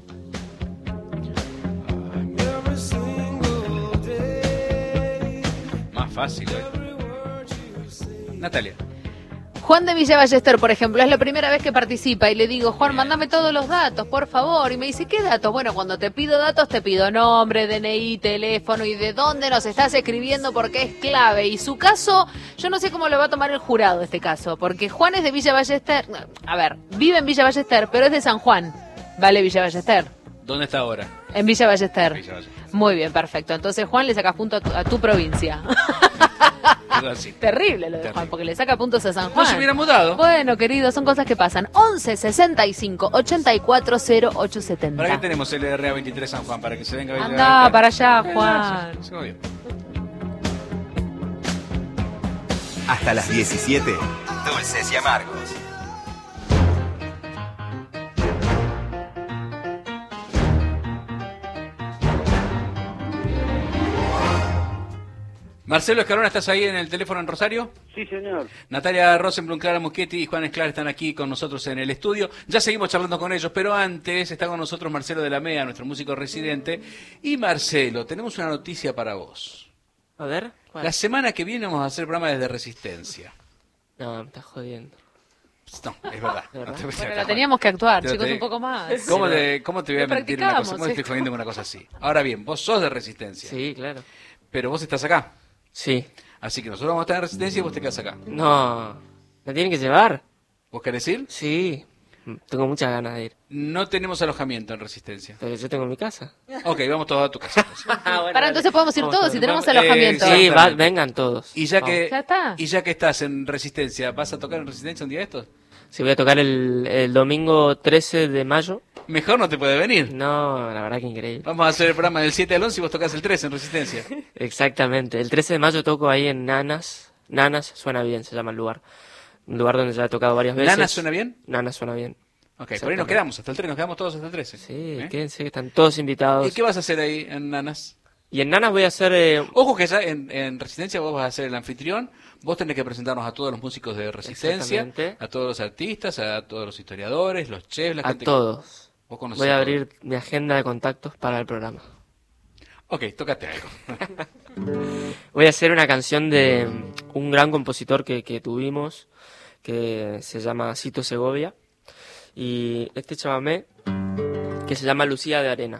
[SPEAKER 2] Más fácil, ¿eh? Natalia.
[SPEAKER 19] Juan de Villa Ballester, por ejemplo, es la primera vez que participa y le digo, Juan, mándame todos los datos, por favor. Y me dice, ¿qué datos? Bueno, cuando te pido datos, te pido nombre, DNI, teléfono y de dónde nos estás escribiendo porque es clave. Y su caso, yo no sé cómo lo va a tomar el jurado este caso, porque Juan es de Villa Ballester, a ver, vive en Villa Ballester, pero es de San Juan, ¿vale? Villa Ballester.
[SPEAKER 2] ¿Dónde está ahora?
[SPEAKER 19] En Villa Ballester.
[SPEAKER 2] Villa Ballester.
[SPEAKER 19] Muy bien, perfecto. Entonces, Juan, le sacas punto a tu provincia. Terrible lo de Juan, porque le saca puntos a San Juan.
[SPEAKER 2] No se hubiera mudado.
[SPEAKER 19] Bueno, querido, son cosas que pasan. 11 65 84 0870.
[SPEAKER 2] ¿Para qué tenemos el RA 23 San Juan? Para que se venga a
[SPEAKER 19] Anda para allá, Juan.
[SPEAKER 2] Se jodió.
[SPEAKER 1] Hasta las 17, Dulces y Amargos.
[SPEAKER 2] Marcelo Escarona, ¿estás ahí en el teléfono en Rosario?
[SPEAKER 14] Sí, señor.
[SPEAKER 2] Natalia Rosenblum, Clara Muschetti y Juan Esclar están aquí con nosotros en el estudio. Ya seguimos charlando con ellos, pero antes está con nosotros Marcelo de la Mea, nuestro músico residente. Y Marcelo, tenemos una noticia para vos.
[SPEAKER 20] A ver, ¿cuál?
[SPEAKER 2] La semana que viene vamos a hacer programa desde Resistencia.
[SPEAKER 20] No, me estás jodiendo.
[SPEAKER 2] No, es verdad.
[SPEAKER 20] ¿De verdad?
[SPEAKER 2] No te-
[SPEAKER 19] Bueno, la teníamos que actuar,
[SPEAKER 2] Pero
[SPEAKER 19] chicos,
[SPEAKER 2] te-
[SPEAKER 19] un poco más.
[SPEAKER 2] ¿Cómo te voy a
[SPEAKER 19] Lo
[SPEAKER 2] mentir una cosa?
[SPEAKER 19] practicamos
[SPEAKER 2] ¿Cómo te estoy
[SPEAKER 19] esto.
[SPEAKER 2] jodiendo con una cosa así? Ahora bien, vos sos de Resistencia.
[SPEAKER 20] Sí, claro.
[SPEAKER 2] Pero vos estás acá.
[SPEAKER 20] Sí.
[SPEAKER 2] Así que nosotros vamos a estar en Resistencia y vos te quedás acá.
[SPEAKER 20] No, ¿me tienen que llevar?
[SPEAKER 2] ¿Vos querés ir?
[SPEAKER 20] Sí, tengo muchas ganas de ir.
[SPEAKER 2] No tenemos alojamiento en Resistencia.
[SPEAKER 20] Pero yo tengo mi casa.
[SPEAKER 2] Ok, vamos todos a tu casa.
[SPEAKER 19] Para entonces podemos ir todos si tenemos
[SPEAKER 2] Vamos,
[SPEAKER 19] alojamiento.
[SPEAKER 20] Sí, vengan todos.
[SPEAKER 2] Y ya que
[SPEAKER 19] Ya está.
[SPEAKER 2] y ya que estás en Resistencia, ¿vas a tocar en Resistencia un día de estos?
[SPEAKER 20] Sí, voy a tocar el domingo 13 de mayo.
[SPEAKER 2] Mejor no te puede venir.
[SPEAKER 20] No, la verdad que increíble.
[SPEAKER 2] Vamos a hacer el programa del 7 al 11 y vos tocás el 13 en Resistencia.
[SPEAKER 20] Exactamente. El 13 de mayo toco ahí en Nanas. Nanas suena bien, se llama el lugar. Un lugar donde ya he tocado varias veces.
[SPEAKER 2] ¿Nanas suena bien?
[SPEAKER 20] Nanas suena bien.
[SPEAKER 2] Ok, por ahí nos quedamos hasta el 13, nos quedamos todos hasta el 13.
[SPEAKER 20] Sí, quédense que están todos invitados.
[SPEAKER 2] ¿Y qué vas a hacer ahí en Nanas?
[SPEAKER 20] Y en Nanas voy a hacer...
[SPEAKER 2] Ojo que ya en Resistencia vos vas a ser el anfitrión, vos tenés que presentarnos a todos los músicos de Resistencia, a todos los artistas, a todos los historiadores, los chefs, la gente...
[SPEAKER 20] A todos.
[SPEAKER 2] Vos conocés
[SPEAKER 20] voy a
[SPEAKER 2] todo.
[SPEAKER 20] abrir mi agenda de contactos para el programa.
[SPEAKER 2] Ok, tócate algo.
[SPEAKER 20] Voy a hacer una canción de un gran compositor que tuvimos, que se llama Cito Segovia, y este chamamé que se llama Lucía de Arena.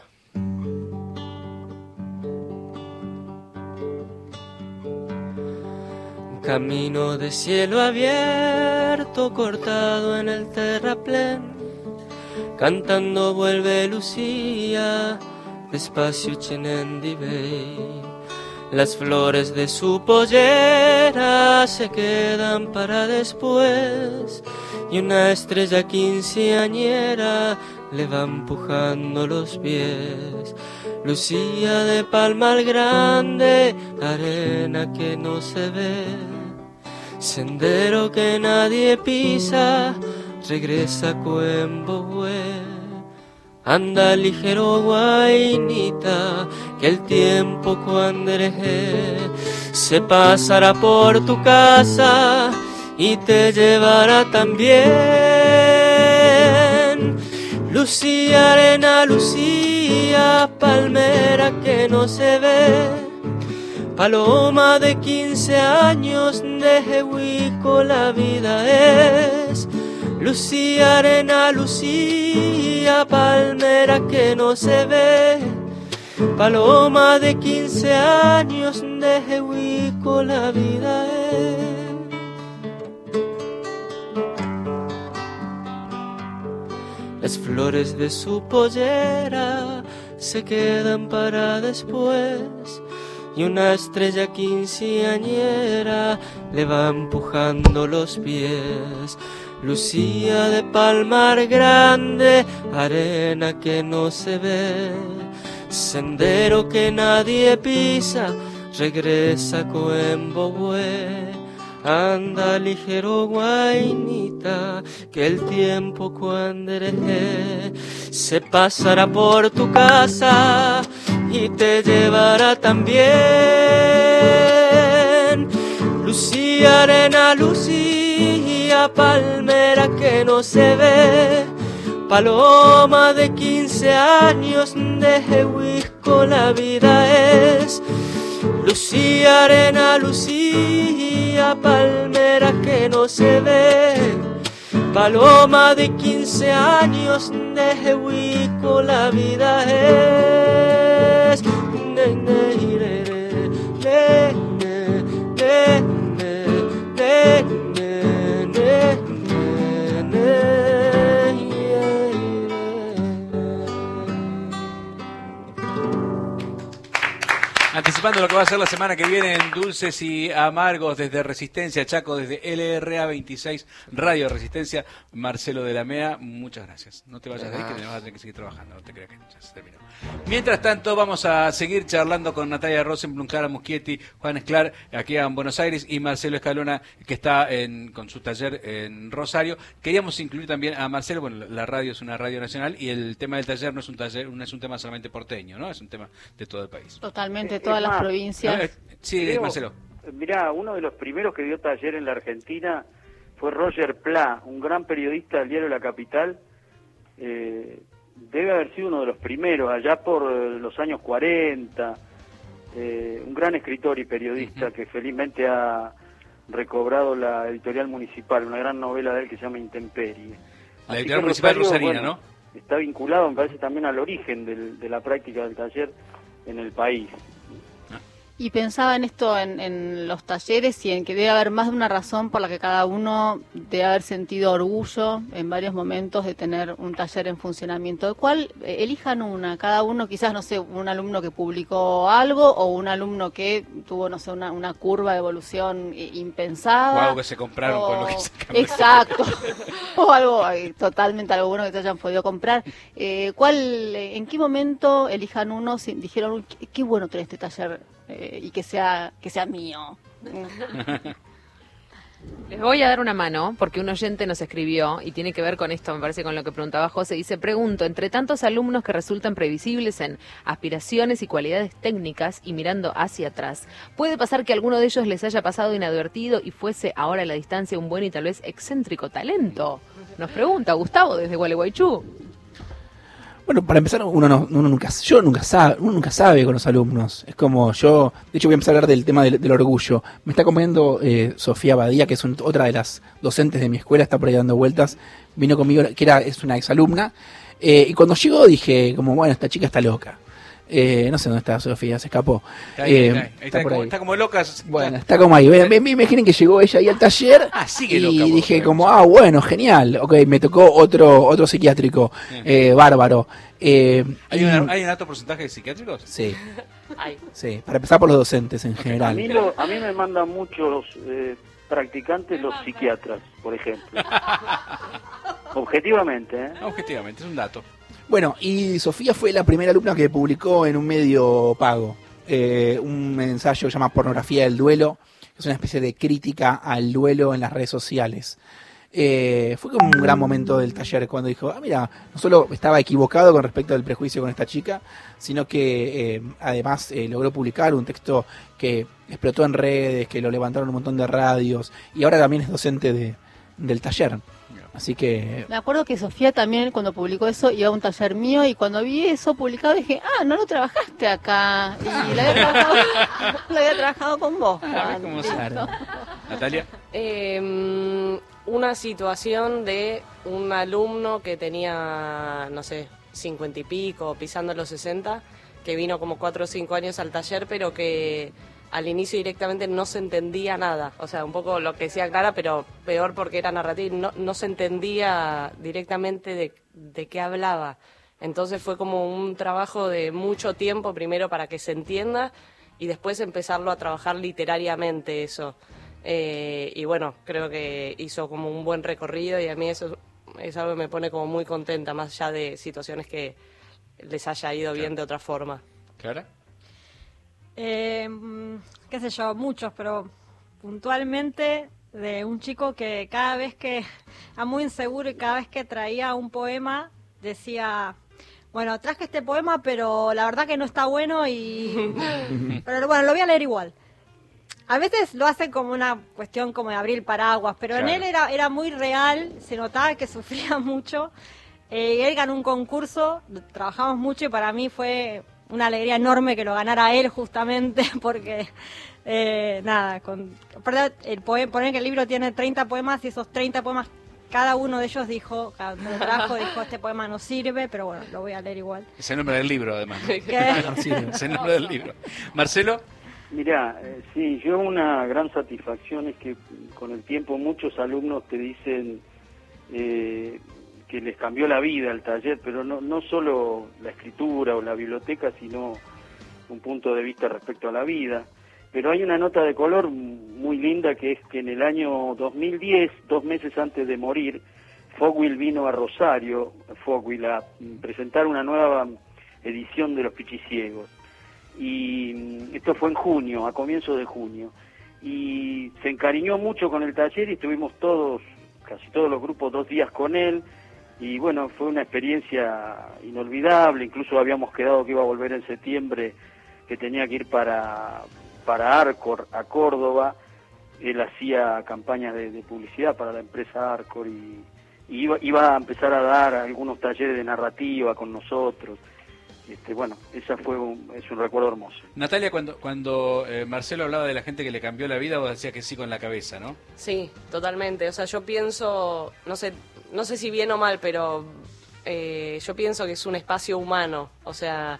[SPEAKER 20] Camino de cielo abierto, cortado en el terraplén, cantando vuelve Lucía, despacio Chenendibey. Las flores de su pollera se quedan para después, y una estrella quinceañera le va empujando los pies. Lucía de Palmar Grande, arena que no se ve, sendero que nadie pisa, regresa a Coembohue. Anda ligero guainita, que el tiempo cuando se pasará por tu casa y te llevará también. Lucía, arena, Lucía, palmera que no se ve, paloma de 15 años, de Jehuico la vida es. Lucía, arena, Lucía, palmera que no se ve, paloma de 15 años, de Jehuico la vida es. Las flores de su pollera se quedan para después, y una estrella quinceañera le va empujando los pies. Lucía de Palmar Grande, arena que no se ve, sendero que nadie pisa, regresa a Coembohue. Anda ligero guainita, que el tiempo cuando se pasará por tu casa y te llevará también. Lucía, arena, Lucía, palmera que no se ve, paloma de 15 años, de Jehuico la vida es. Lucía, arena, Lucía, palmera que no se ve, paloma de 15 años, de Jehuico la vida es.
[SPEAKER 2] Anticipando lo que va a ser la semana que viene en Dulces y Amargos desde Resistencia, Chaco, desde LRA 26, Radio Resistencia, Marcelo de la MEA, muchas gracias. No te vayas de ahí que me vas a tener que seguir trabajando, no te creas que ya se terminó. Mientras tanto, vamos a seguir charlando con Natalia Rosenblum, Clara Muschietti, Juan Esclar, aquí en Buenos Aires, y Marcelo Escalona, que está con su taller en Rosario. Queríamos incluir también a Marcelo, bueno, la radio es una radio nacional, y el tema del taller no es un tema solamente porteño, ¿no? Es un tema de todo el país.
[SPEAKER 3] Totalmente, todas las provincias.
[SPEAKER 2] Sí,
[SPEAKER 14] creo,
[SPEAKER 2] Marcelo.
[SPEAKER 14] Mirá, uno de los primeros que dio taller en la Argentina fue Roger Pla, un gran periodista del diario La Capital. Debe haber sido uno de los primeros, allá por los años 40. Un gran escritor y periodista que felizmente ha recobrado la editorial municipal, una gran novela de él que se llama Intemperie.
[SPEAKER 2] La editorial municipal rosarina,
[SPEAKER 14] bueno,
[SPEAKER 2] ¿no?
[SPEAKER 14] Está vinculado, me parece, también al origen de la práctica del taller en el país.
[SPEAKER 3] Y pensaba en esto, en los talleres y en que debe haber más de una razón por la que cada uno debe haber sentido orgullo en varios momentos de tener un taller en funcionamiento. ¿De cuál? Elijan una, cada uno, quizás, no sé, un alumno que publicó algo o un alumno que tuvo, no sé, una curva de evolución impensada.
[SPEAKER 2] O algo que se compraron con lo que se cambió.
[SPEAKER 3] Exacto. O algo totalmente algo bueno que te hayan podido comprar. ¿En qué momento elijan uno si dijeron, "Uy, qué bueno tener este taller y que sea mío"?
[SPEAKER 19] Les voy a dar una mano porque un oyente nos escribió y tiene que ver con esto, me parece, con lo que preguntaba José. Dice, pregunto, entre tantos alumnos que resultan previsibles en aspiraciones y cualidades técnicas y mirando hacia atrás, ¿puede pasar que alguno de ellos les haya pasado inadvertido y fuese ahora a la distancia un buen y tal vez excéntrico talento? Nos pregunta Gustavo desde Gualeguaychú.
[SPEAKER 6] Bueno, para empezar, uno nunca sabe con los alumnos. Es como de hecho voy a empezar a hablar del tema del orgullo. Me está acompañando Sofía Badía, que es otra de las docentes de mi escuela, está por ahí dando vueltas. Vino conmigo, es una exalumna. Y cuando llegó dije, como, bueno, esta chica está loca. No sé dónde está Sofía, se escapó.
[SPEAKER 2] Está como loca.
[SPEAKER 6] Bueno, está como ahí. Me imaginen que llegó ella ahí al taller
[SPEAKER 2] sigue
[SPEAKER 6] y
[SPEAKER 2] loca,
[SPEAKER 6] dije como, bueno, genial. Ok, me tocó otro psiquiátrico, bárbaro.
[SPEAKER 2] ¿Hay un alto porcentaje de psiquiátricos?
[SPEAKER 6] Sí. Sí, para empezar por los docentes en general.
[SPEAKER 14] A mí me mandan muchos practicantes los psiquiatras, por ejemplo. Objetivamente, ¿eh?
[SPEAKER 2] Objetivamente, es un dato.
[SPEAKER 6] Bueno, y Sofía fue la primera alumna que publicó en un medio pago un ensayo que se llama Pornografía del Duelo, que es una especie de crítica al duelo en las redes sociales. Fue como un gran momento del taller cuando dijo, mira, no solo estaba equivocado con respecto al prejuicio con esta chica, sino que además logró publicar un texto que explotó en redes, que lo levantaron un montón de radios, y ahora también es docente del taller. Así que...
[SPEAKER 3] Me acuerdo que Sofía también cuando publicó eso iba a un taller mío y cuando vi eso publicado dije, no lo trabajaste acá. Y la había trabajado con vos.
[SPEAKER 2] ¿Cómo claro. ¿Natalia?
[SPEAKER 4] Una situación de un alumno que tenía, no sé, 50 y pico, pisando los 60, que vino como 4 o 5 años al taller, pero que al inicio directamente no se entendía nada. O sea, un poco lo que decía Clara, pero peor porque era narrativa, no se entendía directamente de qué hablaba. Entonces fue como un trabajo de mucho tiempo, primero para que se entienda y después empezarlo a trabajar literariamente eso. Y bueno, creo que hizo como un buen recorrido y a mí eso es algo que me pone como muy contenta, más allá de situaciones que les haya ido bien de otra forma.
[SPEAKER 2] ¿Clara?
[SPEAKER 15] Qué sé yo, muchos, pero puntualmente de un chico que cada vez que era muy inseguro y cada vez que traía un poema decía, bueno, traje este poema pero la verdad que no está bueno pero bueno, lo voy a leer igual. A veces lo hace como una cuestión como de abrir paraguas, pero claro. En él era muy real, se notaba que sufría mucho. Él ganó un concurso, trabajamos mucho y para mí fue una alegría enorme que lo ganara él justamente porque, poner que el libro tiene 30 poemas y esos 30 poemas, cada uno de ellos dijo, este poema no sirve, pero bueno, lo voy a leer igual.
[SPEAKER 2] Es el nombre del libro, además, ¿no?
[SPEAKER 6] Es
[SPEAKER 2] el nombre del libro. Marcelo.
[SPEAKER 14] Mirá, sí, yo una gran satisfacción es que con el tiempo muchos alumnos te dicen que les cambió la vida el taller, pero no solo la escritura o la biblioteca, sino un punto de vista respecto a la vida. Pero hay una nota de color muy linda que es que en el año 2010, 2 meses antes de morir, Fogwill vino a Rosario, a presentar una nueva edición de Los Pichiciegos. Y esto fue en junio, a comienzos de junio. Y se encariñó mucho con el taller y estuvimos casi todos los grupos 2 días con él. Y bueno, fue una experiencia inolvidable, incluso habíamos quedado que iba a volver en septiembre, que tenía que ir para Arcor, a Córdoba. Él hacía campañas de publicidad para la empresa Arcor y iba a empezar a dar algunos talleres de narrativa con nosotros. Bueno, esa es un recuerdo hermoso.
[SPEAKER 2] Natalia, cuando Marcelo hablaba de la gente que le cambió la vida, vos decías que sí con la cabeza, ¿no?
[SPEAKER 4] Sí, totalmente. O sea, yo pienso, no sé si bien o mal, pero yo pienso que es un espacio humano. O sea,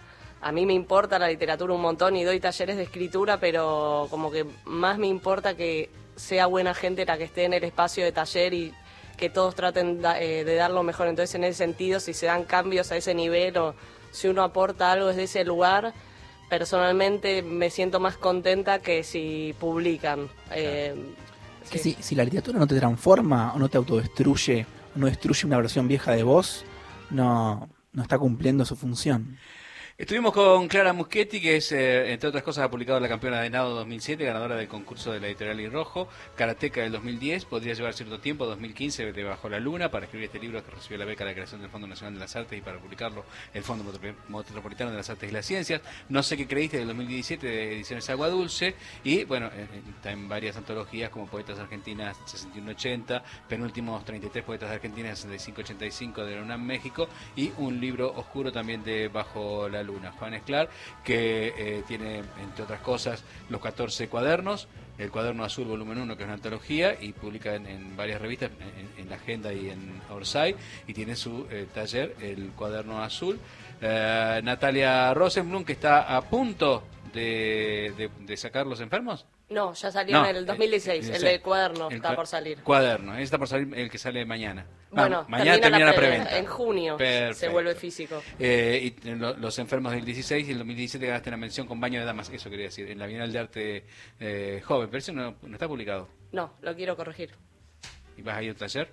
[SPEAKER 4] a mí me importa la literatura un montón y doy talleres de escritura, pero como que más me importa que sea buena gente la que esté en el espacio de taller y que todos traten de dar lo mejor. Entonces, en ese sentido, si se dan cambios a ese nivel o si uno aporta algo desde ese lugar, personalmente me siento más contenta que si publican.
[SPEAKER 6] Es que si la literatura no te transforma o no te autodestruye, o no destruye una versión vieja de vos, no está cumpliendo su función.
[SPEAKER 2] Estuvimos con Clara Muschetti, que es, entre otras cosas, ha publicado La campeona de nado 2007, ganadora del concurso de la editorial Y Rojo, Karateka del 2010, Podría llevar cierto tiempo, 2015, de Bajo la Luna, para escribir este libro que recibió la beca de creación del Fondo Nacional de las Artes y para publicarlo el Fondo Metropolitano de las Artes y las Ciencias. No sé qué creíste del 2017 de Ediciones Agua Dulce, y bueno, está en varias antologías como Poetas Argentinas 6180, Penúltimos 33 Poetas Argentinas 6585 de la UNAM México, y un libro oscuro también de Bajo la Luna, Juan Esclar, que tiene, entre otras cosas, los 14 cuadernos, el cuaderno azul volumen 1, que es una antología, y publica en varias revistas, en La Agenda y en Orsay, y tiene su taller, el cuaderno azul. Natalia Rosenblum, que está a punto de sacar Los Enfermos.
[SPEAKER 4] No, ya salió en el 2016, el del cuaderno está por salir.
[SPEAKER 2] Cuaderno, está por salir el que sale mañana.
[SPEAKER 4] Bueno,
[SPEAKER 2] mañana termina la preventa.
[SPEAKER 4] En junio.
[SPEAKER 2] Perfecto.
[SPEAKER 4] Se vuelve físico.
[SPEAKER 2] Y Los Enfermos del 16 y el 2017 ganaste una mención con Baño de Damas, eso quería decir, en la Bienal de Arte Joven, pero eso no está publicado.
[SPEAKER 4] No, lo quiero corregir.
[SPEAKER 2] ¿Y vas a ir a un taller?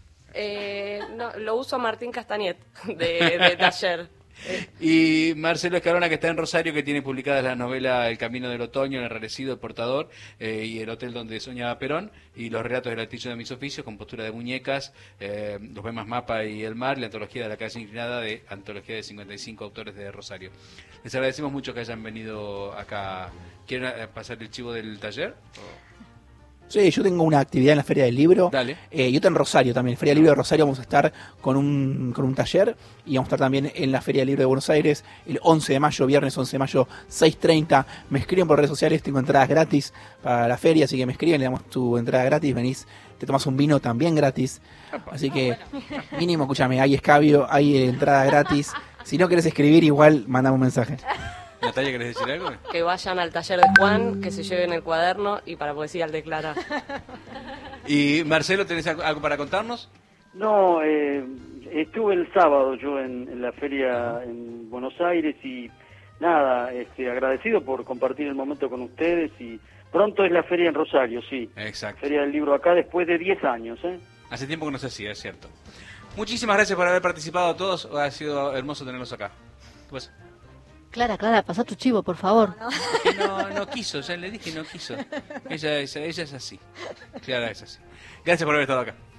[SPEAKER 4] No, lo uso a Martín Castañet de taller.
[SPEAKER 2] Y Marcelo Escarona, que está en Rosario, que tiene publicadas la novela El Camino del Otoño, El Enrarecido, El Portador, y El Hotel donde soñaba Perón, y los relatos del altillo de mis oficios, con postura de muñecas, Los poemas Mapa y El Mar, la antología de La calle inclinada, de antología de 55 autores de Rosario. Les agradecemos mucho que hayan venido acá. ¿Quieren pasar el chivo del taller?
[SPEAKER 6] Sí, yo tengo una actividad en la Feria del Libro.
[SPEAKER 2] Dale.
[SPEAKER 6] Yo estoy en Rosario también. En la Feria del Libro de Rosario vamos a estar con un taller, y vamos a estar también en la Feria del Libro de Buenos Aires el 11 de mayo, viernes 11 de mayo, 6:30. Me escriben por redes sociales, tengo entradas gratis para la feria, así que me escriben, le damos tu entrada gratis, venís, te tomas un vino también gratis. Así que mínimo, escúchame, hay escabio, hay entrada gratis. Si no querés escribir, igual mandame un mensaje.
[SPEAKER 2] Natalia, ¿querés decir algo?
[SPEAKER 4] Que vayan al taller de Juan, que se lleven el cuaderno, y para poesía al de Clara.
[SPEAKER 2] Y Marcelo, ¿tenés algo para contarnos?
[SPEAKER 14] No, estuve el sábado yo en la feria en Buenos Aires y nada, agradecido por compartir el momento con ustedes, y pronto es la feria en Rosario, sí.
[SPEAKER 2] Exacto.
[SPEAKER 14] Feria del Libro acá después de 10 años, ¿eh?
[SPEAKER 2] Hace tiempo que no se hacía, es cierto. Muchísimas gracias por haber participado a todos, ha sido hermoso tenerlos acá. Pues...
[SPEAKER 3] Clara, pasá tu chivo, por favor.
[SPEAKER 2] No quiso, ya le dije, no quiso. Ella es así. Clara es así. Gracias por haber estado acá.